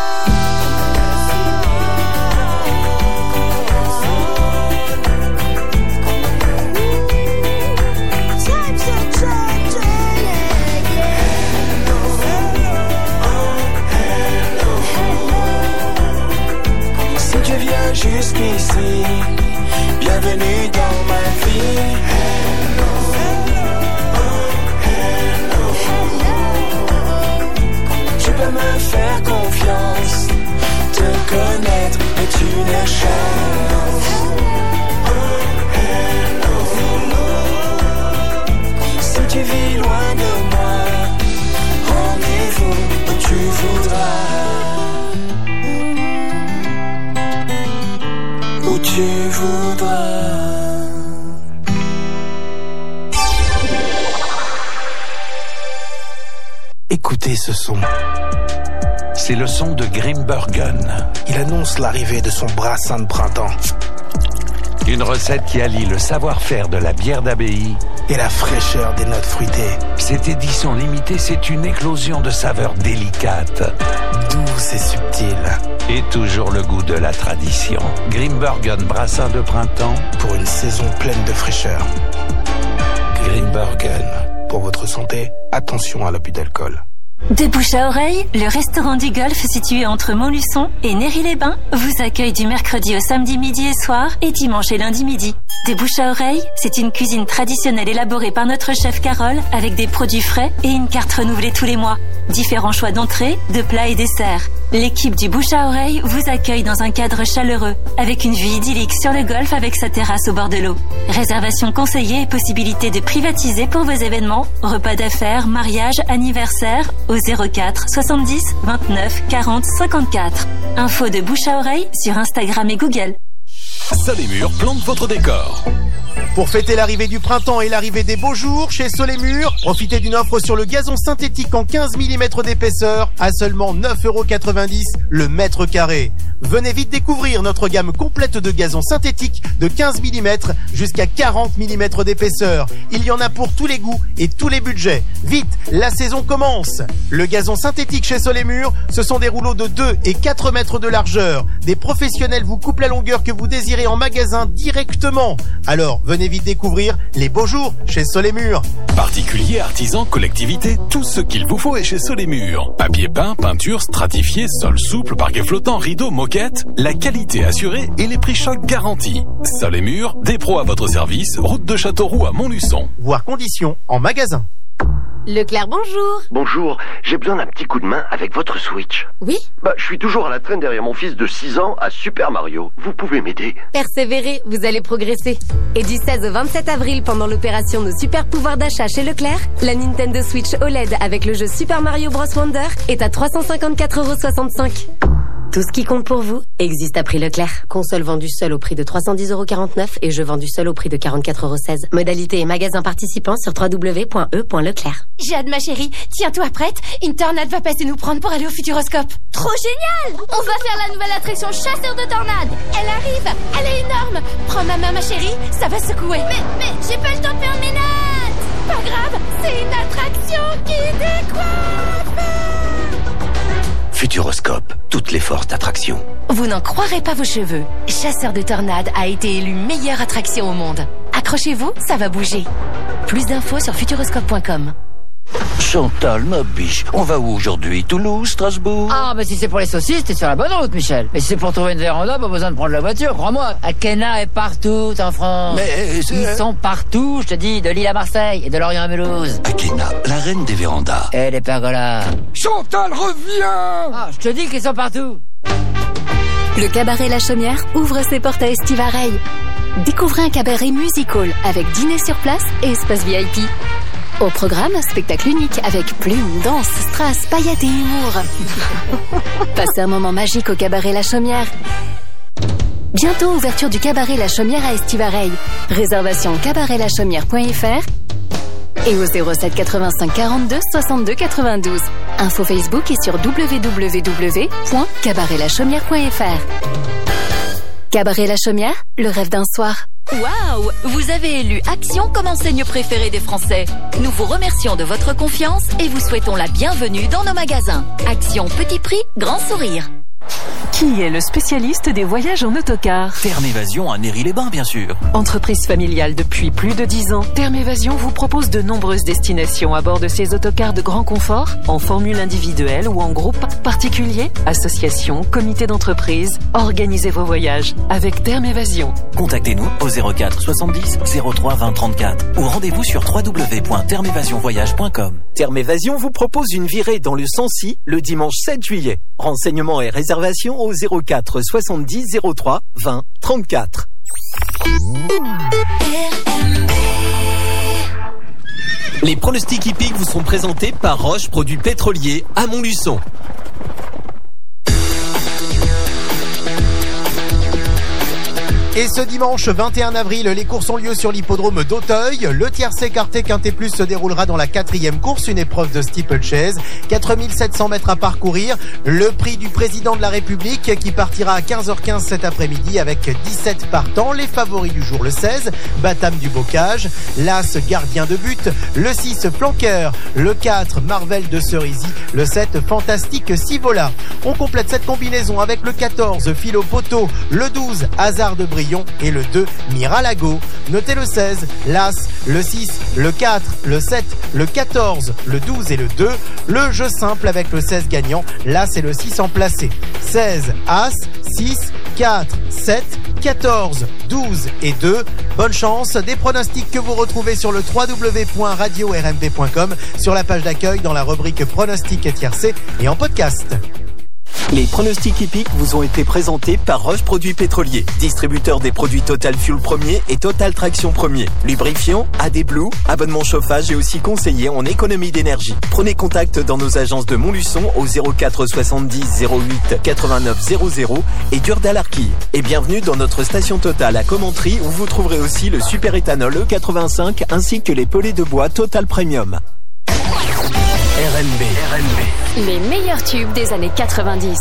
Times are changing, hello, oh hello. Si tu viens jusqu'ici, bienvenue dans ma vie. Hello, oh hello. Tu peux me faire confiance, te connaître est une chance. Oh hello. Si tu vis loin de moi, rendez-vous où tu voudras. Où tu voudras. Écoutez ce son. C'est le son de Grimbergen. Il annonce l'arrivée de son brassin de printemps. Une recette qui allie le savoir-faire de la bière d'abbaye et la fraîcheur des notes fruitées. Cette édition limitée, c'est une éclosion de saveurs délicates, douces et subtiles. Et toujours le goût de la tradition. Grimbergen brassin de printemps pour une saison pleine de fraîcheur. Grimbergen. Pour votre santé, attention à l'abus d'alcool. De bouche à oreille, le restaurant du Golfe situé entre Montluçon et Néry-les-Bains vous accueille du mercredi au samedi midi et soir et dimanche et lundi midi. Des bouche à oreille, c'est une cuisine traditionnelle élaborée par notre chef Carole avec des produits frais et une carte renouvelée tous les mois. Différents choix d'entrées, de plats et desserts. L'équipe du bouche à oreille vous accueille dans un cadre chaleureux avec une vue idyllique sur le golfe avec sa terrasse au bord de l'eau. Réservation conseillée et possibilité de privatiser pour vos événements, repas d'affaires, mariage, anniversaire au zéro quatre soixante-dix vingt-neuf quarante cinquante-quatre. Info de bouche à oreille sur Instagram et Google. Solémur plante votre décor. Pour fêter l'arrivée du printemps et l'arrivée des beaux jours, chez Solémur, profitez d'une offre sur le gazon synthétique en quinze millimètres d'épaisseur à seulement neuf euros quatre-vingt-dix le mètre carré. Venez vite découvrir notre gamme complète de gazon synthétique de quinze millimètres jusqu'à quarante millimètres d'épaisseur. Il y en a pour tous les goûts et tous les budgets. Vite, la saison commence. Le gazon synthétique chez Solémur, ce sont des rouleaux de deux et quatre mètres de largeur. Des professionnels vous coupent la longueur que vous désirez en magasin directement. Alors, venez vite découvrir les beaux jours chez Solémur. Particuliers, artisans, collectivités, tout ce qu'il vous faut est chez Solémur. Papier peint, peinture, stratifié, sol souple, parquet flottant, rideau, moquette, la qualité assurée et les prix chocs garantis. Solémur, des pros à votre service, route de Châteauroux à Montluçon. Voir conditions en magasin. Leclerc, bonjour. Bonjour, j'ai besoin d'un petit coup de main avec votre Switch. Oui? Bah, je suis toujours à la traîne derrière mon fils de six ans à Super Mario. Vous pouvez m'aider? Persévérez, vous allez progresser. Et du seize au vingt-sept avril, pendant l'opération Nos Super Pouvoirs d'achat chez Leclerc, la Nintendo Switch O L E D avec le jeu Super Mario Bros Wonder est à trois cent cinquante-quatre euros soixante-cinq. Tout ce qui compte pour vous existe à prix Leclerc. Console vendue seule au prix de trois cent dix euros quarante-neuf et jeu vendu seul au prix de quarante-quatre euros seize. Modalité et magasin participants sur w w w point e point leclerc. J'ai hâte, ma chérie. Tiens-toi prête. Une tornade va passer nous prendre pour aller au Futuroscope. Trop génial! On va faire la nouvelle attraction chasseur de tornades. Elle arrive. Elle est énorme. Prends ma main, ma chérie. Ça va secouer. Mais, mais, j'ai pas le temps de faire mes notes. Pas grave. C'est une attraction qui décoiffe. Futuroscope, toutes les forces d'attraction. Vous n'en croirez pas vos cheveux. Chasseur de tornades a été élu meilleure attraction au monde. Accrochez-vous, ça va bouger. Plus d'infos sur futuroscope point com. Chantal, ma biche, on va où aujourd'hui? Toulouse, Strasbourg? Ah, bah si c'est pour les saucisses, t'es sur la bonne route, Michel. Mais si c'est pour trouver une véranda, pas besoin de prendre la voiture, crois-moi. Akena est partout en France. Mais c'est... Ils sont partout, je te dis, de Lille à Marseille et de Lorient à Mulhouse. Akena, la reine des vérandas. Et les pergolas. Chantal, reviens! Ah, je te dis qu'ils sont partout. Le cabaret La Chaumière ouvre ses portes à Estivareil. Découvrez un cabaret musical avec dîner sur place et espace V I P. Au programme, spectacle unique avec plumes, danse, strass, paillettes et humour. Passez un moment magique au cabaret La Chaumière. Bientôt ouverture du cabaret La Chaumière à Estivareil. Réservation cabaret la chaumière point f r et au zéro sept quatre-vingt-cinq quarante-deux soixante-deux quatre-vingt-douze. Info Facebook et sur w w w point cabaret la chaumière point f r. Cabaret La Chaumière, le rêve d'un soir. Waouh! Vous avez élu Action comme enseigne préférée des Français. Nous vous remercions de votre confiance et vous souhaitons la bienvenue dans nos magasins. Action petit prix, grand sourire. Qui est le spécialiste des voyages en autocar? Terme Évasion à Néry-les-Bains, bien sûr. Entreprise familiale depuis plus de dix ans, Terme Évasion vous propose de nombreuses destinations à bord de ses autocars de grand confort, en formule individuelle ou en groupe, particulier, association, comité d'entreprise. Organisez vos voyages avec Terme Évasion. Contactez-nous au zéro quatre soixante-dix zéro trois vingt trente-quatre ou rendez-vous sur w w w point terme évasion voyage point com. Terme Évasion vous propose une virée dans le Sancy le dimanche sept juillet. Renseignements et réservations au zéro quatre soixante-dix zéro trois vingt trente-quatre. Les pronostics hippiques vous sont présentés par Roche, produits pétroliers à Montluçon. Et ce dimanche vingt et un avril, les courses ont lieu sur l'hippodrome d'Auteuil. Le tiercé quarté Quintet Plus se déroulera dans la quatrième course, une épreuve de steeplechase. quatre mille sept cents mètres à parcourir. Le prix du président de la République qui partira à quinze heures quinze cet après-midi avec dix-sept partants. Les favoris du jour, le seize, Batam du Bocage, l'As Gardien de but, le six Flanqueur, le quatre Marvel de Cerisy, le sept Fantastique Sivola. On complète cette combinaison avec le quatorze Philo Poteau, le douze Hasard de Brie et le deux Miralago. Notez le seize, l'As, le six, le quatre, le sept, le quatorze, le douze et le deux. Le jeu simple avec le seize gagnant, l'As et le six en placé. seize, As, six, quatre, sept, quatorze, douze et deux. Bonne chance, des pronostics que vous retrouvez sur le w w w point radio r m b point com, sur la page d'accueil dans la rubrique pronostics tiercé et en podcast. Les pronostics hippiques vous ont été présentés par Roche Produits Pétroliers, distributeur des produits Total Fuel Premier et Total Traction Premier. Lubrifiant, A D Blue, abonnement chauffage et aussi conseiller en économie d'énergie. Prenez contact dans nos agences de Montluçon au zéro quatre soixante-dix zéro huit quatre-vingt-neuf zéro zéro et d'Urdalarquille. Et bienvenue dans notre station Total à Commentry où vous trouverez aussi le super éthanol E quatre-vingt-cinq ainsi que les pelés de bois Total Premium. R M B. R M B. Les meilleurs tubes des années quatre-vingt-dix.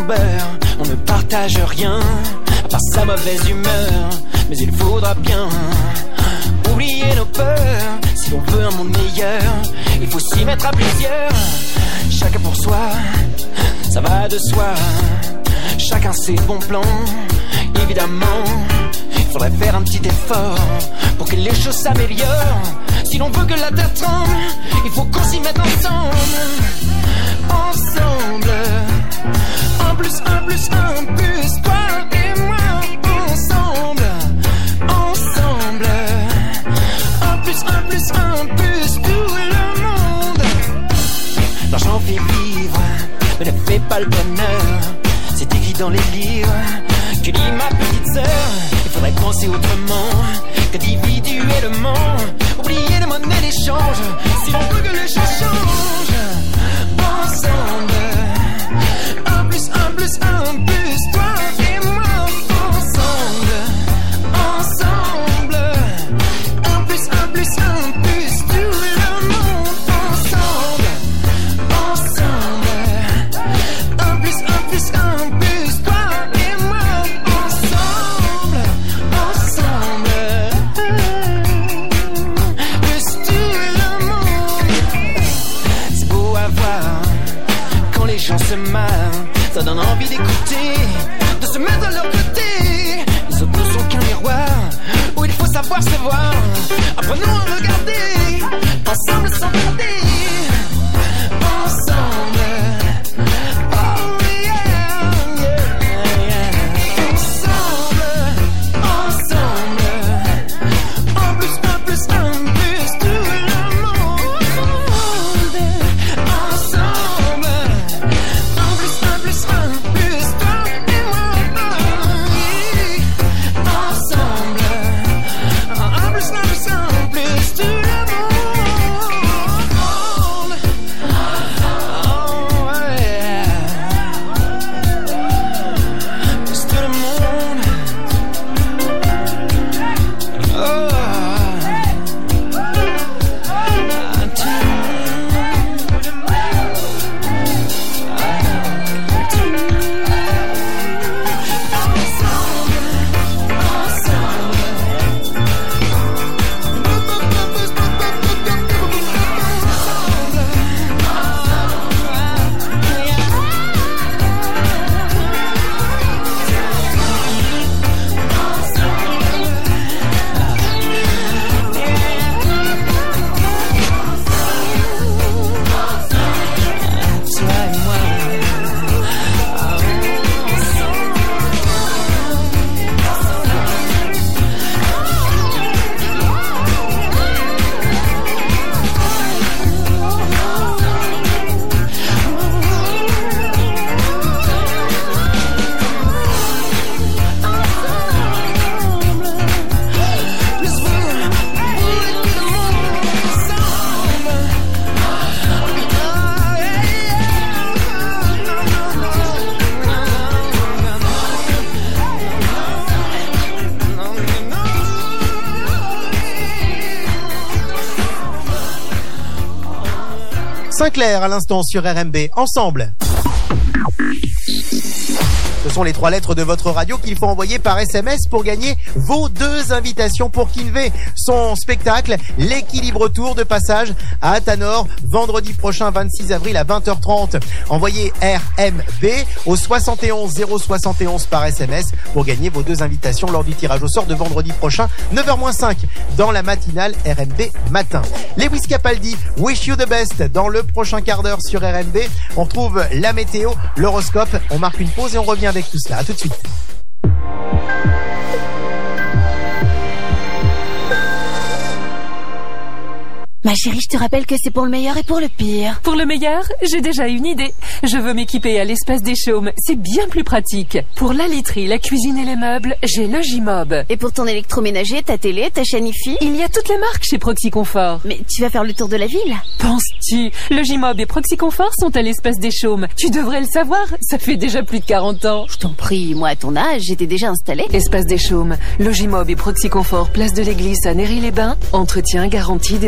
beurre, on ne partage rien, à part sa mauvaise humeur. Mais il faudra bien oublier nos peurs, si l'on veut un monde meilleur, il faut s'y mettre à plusieurs. Chacun pour soi, ça va de soi, chacun ses bons plans, évidemment. Il faudrait faire un petit effort pour que les choses s'améliorent. Si l'on veut que la terre tremble, il faut qu'on s'y mette ensemble. Ensemble, un plus un plus un plus toi et moi. Ensemble, ensemble, un plus un plus un plus tout le monde. L'argent fait vivre, mais ne fait pas le bonheur. C'est écrit dans les livres, que dit ma petite sœur. Il faudrait penser autrement qu'individuellement. Oublier les monnaies d'échange, si l'on veut que les choses changent. Ensemble, un plus un plus un plus toi et moi. Ensemble, ensemble, un plus un plus un plus tout le monde. Ensemble, ensemble, un plus un plus un plus toi et moi. Ensemble, ensemble, plus tout le monde. C'est beau à voir quand les gens se marrent, ça donne envie d'écouter, de se mettre à leur côté. Les autres ne sont qu'un miroir où il faut savoir se voir. Apprenons à regarder ensemble sans regarder. Ensemble, oh yeah, yeah, yeah. Ensemble, ensemble, un plus un plus un plus tout le monde. Ensemble, un plus un plus un plus toi et moi. Ensemble, un plus un plus un plus tout le monde. Oh yeah, plus tout le monde. Oh. Sinclair à l'instant sur R M B. Ensemble. Ce sont les trois lettres de votre radio qu'il faut envoyer par S M S pour gagner vos deux invitations pour Kinvé. Son spectacle, l'équilibre tour de passage à Athanor, vendredi prochain vingt-six avril à vingt heures trente. Envoyez R M B au soixante et onze zéro soixante et onze par S M S pour gagner vos deux invitations lors du tirage au sort de vendredi prochain, neuf heures moins cinq, dans la matinale R M B matin. Lewis Capaldi, Wish You the Best, dans le prochain quart d'heure sur R M B. On retrouve la météo, l'horoscope, on marque une pause et on revient avec tout cela. À tout de suite. Ma chérie, je te rappelle que c'est pour le meilleur et pour le pire. Pour le meilleur, j'ai déjà une idée. Je veux m'équiper à l'espace des chaumes. C'est bien plus pratique. Pour la literie, la cuisine et les meubles, j'ai Logimob. Et pour ton électroménager, ta télé, ta chaîne Hi-Fi, il y a toutes les marques chez Proxy Confort. Mais tu vas faire le tour de la ville? Penses-tu? Logimob et Proxy Confort sont à l'espace des chaumes. Tu devrais le savoir, ça fait déjà plus de quarante ans. Je t'en prie, moi à ton âge, j'étais déjà installée. Espace des chaumes, Logimob et Proxy Confort, place de l'église à Néry-les-Bains. Entretien, garantie, dépannage,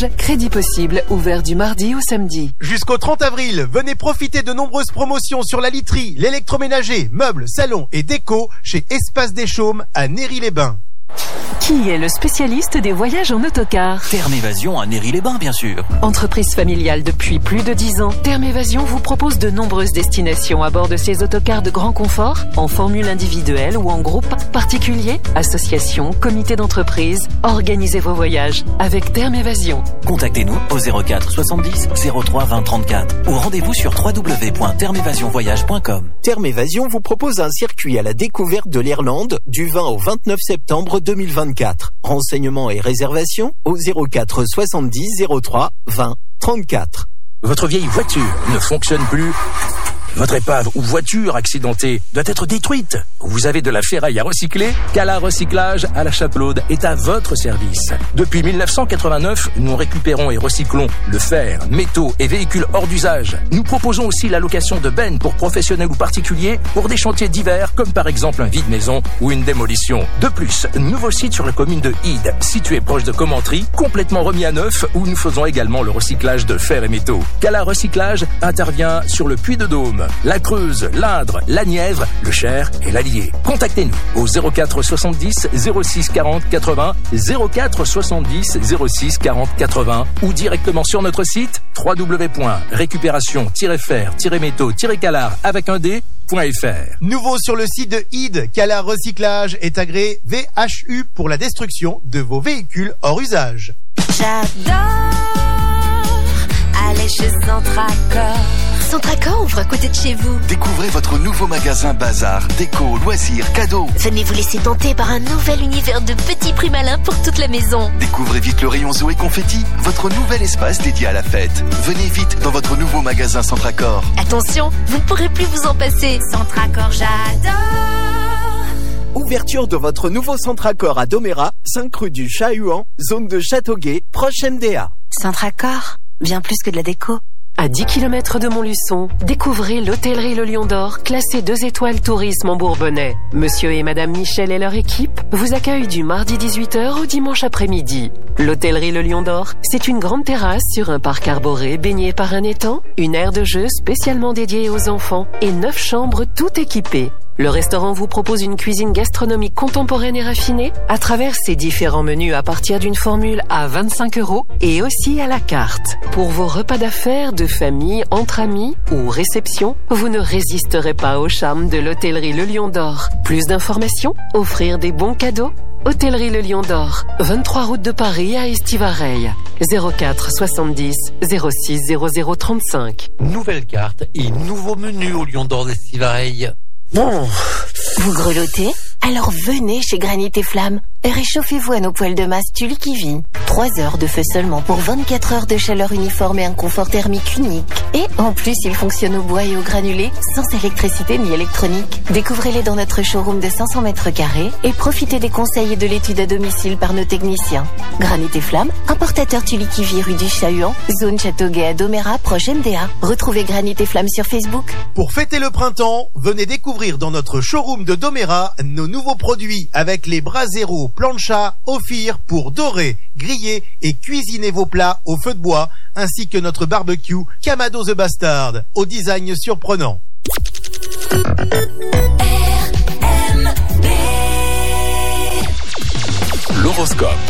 Orange, crédit possible, ouvert du mardi au samedi. Jusqu'au trente avril, venez profiter de nombreuses promotions sur la literie, l'électroménager, meubles, salons et déco chez Espace des Chaumes à Néry-les-Bains. Qui est le spécialiste des voyages en autocar? Terme Évasion à Néry-les-Bains, bien sûr. Entreprise familiale depuis plus de dix ans, Terme Évasion vous propose de nombreuses destinations à bord de ces autocars de grand confort, en formule individuelle ou en groupe, particulier, association, comité d'entreprise. Organisez vos voyages avec Terme Évasion. Contactez-nous au zéro quatre soixante-dix zéro trois vingt trente-quatre ou rendez-vous sur w w w point terme évasion voyage point com. Terme Évasion vous propose un circuit à la découverte de l'Irlande du vingt au vingt-neuf septembre deux mille vingt-quatre. Renseignements et réservations au zéro quatre soixante-dix zéro trois vingt trente-quatre. Votre vieille voiture ne fonctionne plus. Votre épave ou voiture accidentée doit être détruite. Vous avez de la ferraille à recycler? Cala Recyclage à la Chapelaude est à votre service. Depuis mille neuf cent quatre-vingt-neuf, nous récupérons et recyclons le fer, métaux et véhicules hors d'usage. Nous proposons aussi la location de bennes pour professionnels ou particuliers pour des chantiers divers comme par exemple un vide-maison ou une démolition. De plus, nouveau site sur la commune de Ide, situé proche de Commentry, complètement remis à neuf où nous faisons également le recyclage de fer et métaux. Cala Recyclage intervient sur le Puy-de-Dôme, la Creuse, l'Indre, la Nièvre, le Cher et l'Allier. Contactez-nous au zéro quatre soixante-dix zéro six quarante quatre-vingts, zéro quatre soixante-dix zéro six quarante quatre-vingts ou directement sur notre site w w w point récupération tiret fer tiret métaux tiret calar avec un D. .fr. Nouveau sur le site de Ide, Cala Recyclage est agréé V H U pour la destruction de vos véhicules hors usage. J'adore aller chez Centracor. Centracor ouvre à côté de chez vous. Découvrez votre nouveau magasin bazar, déco, loisirs, cadeaux. Venez vous laisser tenter par un nouvel univers de petits prix malins pour toute la maison. Découvrez vite le rayon Zoé Confetti, votre nouvel espace dédié à la fête. Venez vite dans votre nouveau magasin Centracor. Attention, vous ne pourrez plus vous en passer. Centracor, j'adore. Ouverture de votre nouveau Centracor à Domérat, cinq rue du Chat-Huant, zone de Châteauguay, proche M D A. Centracor, bien plus que de la déco. À dix kilomètres de Montluçon, découvrez l'hôtellerie Le Lion d'Or, classée deux étoiles tourisme en Bourbonnais. Monsieur et Madame Michel et leur équipe vous accueillent du mardi dix-huit heures au dimanche après-midi. L'hôtellerie Le Lion d'Or, c'est une grande terrasse sur un parc arboré baigné par un étang, une aire de jeu spécialement dédiée aux enfants et neuf chambres toutes équipées. Le restaurant vous propose une cuisine gastronomique contemporaine et raffinée à travers ses différents menus à partir d'une formule à vingt-cinq euros et aussi à la carte. Pour vos repas d'affaires, de famille, entre amis ou réception, vous ne résisterez pas au charme de l'hôtellerie Le Lion d'Or. Plus d'informations? Offrir des bons cadeaux? Hôtellerie Le Lion d'Or, vingt-trois route de Paris à Estivareille, zéro quatre soixante-dix zéro six zéro zéro trente-cinq. Nouvelle carte et nouveau menu au Lion d'Or d'Estivareille. Bon. Vous grelottez? Alors venez chez Granit et Flamme. Réchauffez-vous à nos poêles de masse Tully qui vit. trois heures de feu seulement pour vingt-quatre heures de chaleur uniforme et un confort thermique unique. Et en plus, il fonctionne au bois et au granulé, sans électricité ni électronique. Découvrez-les dans notre showroom de cinq cents mètres carrés et profitez des conseils et de l'étude à domicile par nos techniciens. Granit et Flamme, importateur Tully qui vit rue du Chat-Huant, zone Châteauguay à Domérat, proche M D A. Retrouvez Granit et Flamme sur Facebook. Pour fêter le printemps, venez découvrir dans notre showroom de Domérat nos nouveaux produits avec les Brasero Plancha Ophir pour dorer, griller et cuisiner vos plats au feu de bois, ainsi que notre barbecue Kamado the Bastard au design surprenant. L'horoscope.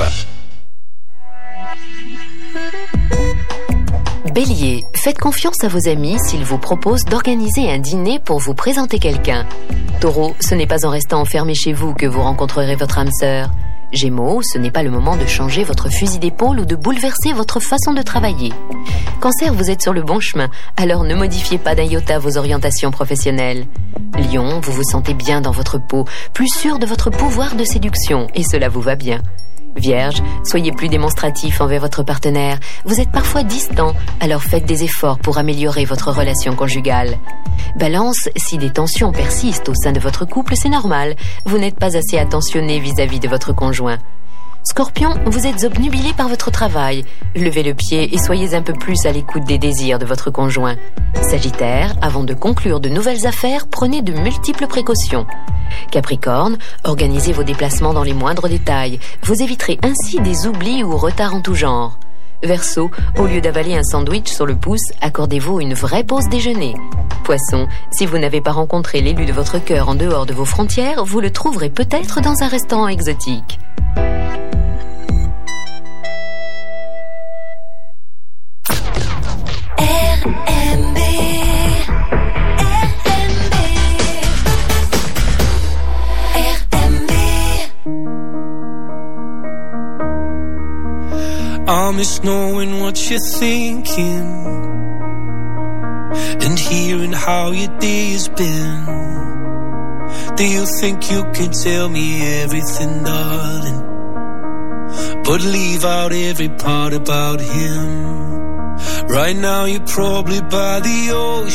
Bélier, faites confiance à vos amis s'ils vous proposent d'organiser un dîner pour vous présenter quelqu'un. Taureau, ce n'est pas en restant enfermé chez vous que vous rencontrerez votre âme sœur. Gémeaux, ce n'est pas le moment de changer votre fusil d'épaule ou de bouleverser votre façon de travailler. Cancer, vous êtes sur le bon chemin, alors ne modifiez pas d'un iota vos orientations professionnelles. Lion, vous vous sentez bien dans votre peau, plus sûr de votre pouvoir de séduction, et cela vous va bien. Vierge, soyez plus démonstratif envers votre partenaire. Vous êtes parfois distant, alors faites des efforts pour améliorer votre relation conjugale. Balance, si des tensions persistent au sein de votre couple, c'est normal. Vous n'êtes pas assez attentionné vis-à-vis de votre conjoint. Scorpion, vous êtes obnubilé par votre travail. Levez le pied et soyez un peu plus à l'écoute des désirs de votre conjoint. Sagittaire, avant de conclure de nouvelles affaires, prenez de multiples précautions. Capricorne, organisez vos déplacements dans les moindres détails. Vous éviterez ainsi des oublis ou retards en tout genre. Verseau, au lieu d'avaler un sandwich sur le pouce, accordez-vous une vraie pause déjeuner. Poisson, si vous n'avez pas rencontré l'élu de votre cœur en dehors de vos frontières, vous le trouverez peut-être dans un restaurant exotique. R M B I miss knowing what you're thinking and hearing how your day has been. Do you think you can tell me everything, darling, but leave out every part about him? Right now you're probably by the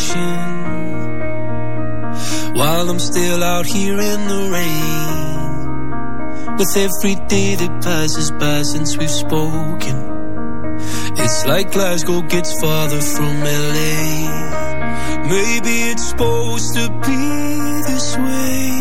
ocean, while I'm still out here in the rain. With every day that passes by since we've spoken, it's like Glasgow gets farther from L A. Maybe it's supposed to be this way,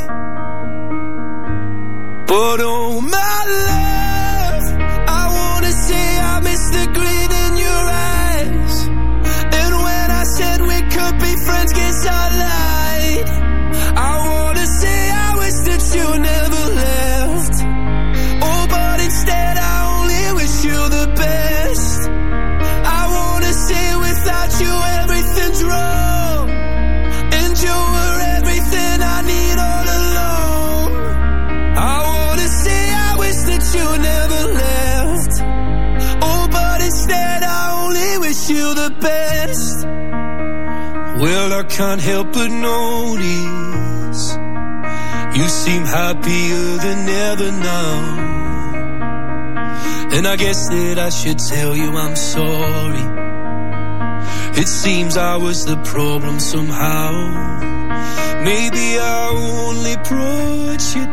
but oh my love, I wanna say I miss the grin in your eyes. And when I said we could be friends, guess I lied. I wanna say I wish that you never left. Oh, but instead I only wish you the best. I wanna say without you everything's wrong, and you were everything I need all along. I wanna say I wish that you never left. Oh, but instead I only wish you the best. Well, I can't help but notice you seem happier than ever now, and I guess that I should tell you I'm sorry. It seems I was the problem somehow. Maybe I only brought you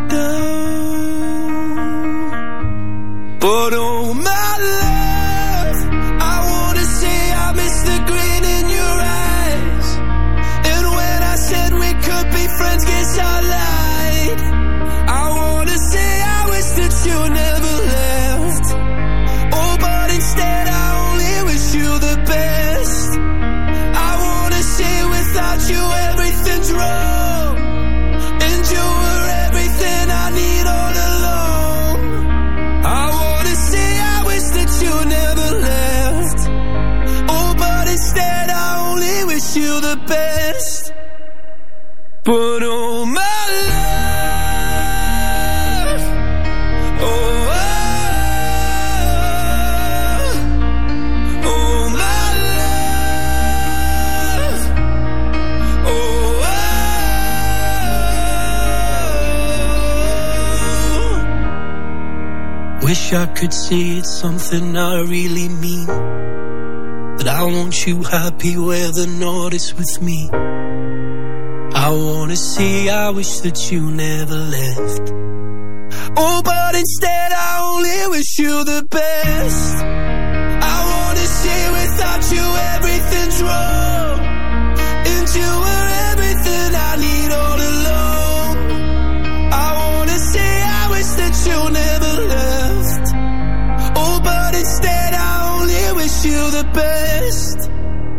down, but oh my love, I wanna say I miss the grin in your eyes. And when I said we could be friends, guess I lied. I wanna say I wish that you never left. Oh, but instead I only wish you the best. I wanna say without you everything's wrong, and you were everything I need all along. I wanna say I wish that you never left. Oh, but instead I only wish you the best. But oh my love, oh, oh, oh my love, oh, oh. Wish I could say it's something I really mean, that I want you happy where the north is with me. I wanna say I wish that you never left. Oh, but instead I only wish you the best. I wanna say without you everything's wrong, and you were everything I need all along. I wanna say I wish that you never left. Oh, but instead I only wish you the best.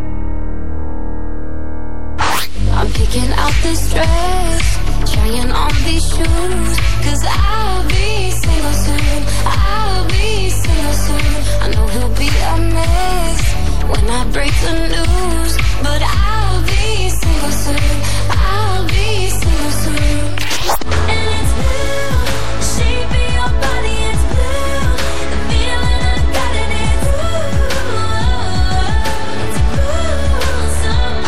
I'm picking out this dress, trying on these shoes, cause I'll be single soon, I'll be single soon. I know he'll be a mess when I break the news, but I'll be single soon, I'll be single soon. And it's blue, the shape of your body, it's blue, the feeling I got in it, ooh, it's cool, some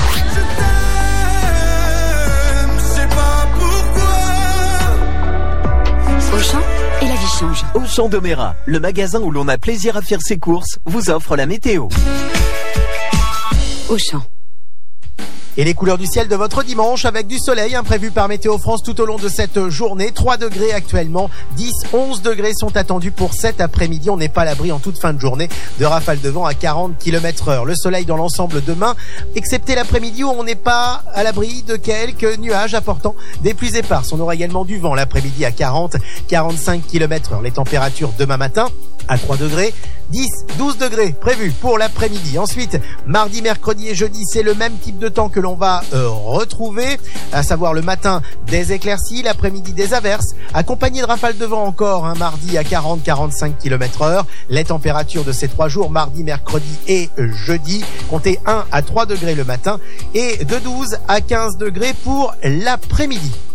Auchan et la vie change. Auchan Domera, le magasin où l'on a plaisir à faire ses courses, vous offre la météo. Auchan. Et les couleurs du ciel de votre dimanche avec du soleil imprévu par Météo France tout au long de cette journée. trois degrés actuellement, dix, onze degrés sont attendus pour cet après-midi. On n'est pas à l'abri en toute fin de journée de rafales de vent à quarante kilomètres heure. Le soleil dans l'ensemble demain, excepté l'après-midi où on n'est pas à l'abri de quelques nuages apportant des pluies éparses. On aura également du vent l'après-midi à quarante, quarante-cinq kilomètres heure. Les températures demain matin à trois degrés. dix, douze degrés prévus pour l'après-midi. Ensuite, mardi, mercredi et jeudi, c'est le même type de temps que l'on va euh, retrouver, à savoir le matin des éclaircies, l'après-midi des averses, accompagné de rafales de vent encore, hein, mardi à quarante à quarante-cinq kilomètres heure. Les températures de ces trois jours, mardi, mercredi et jeudi, comptez un à trois degrés le matin et de douze à quinze degrés pour l'après-midi.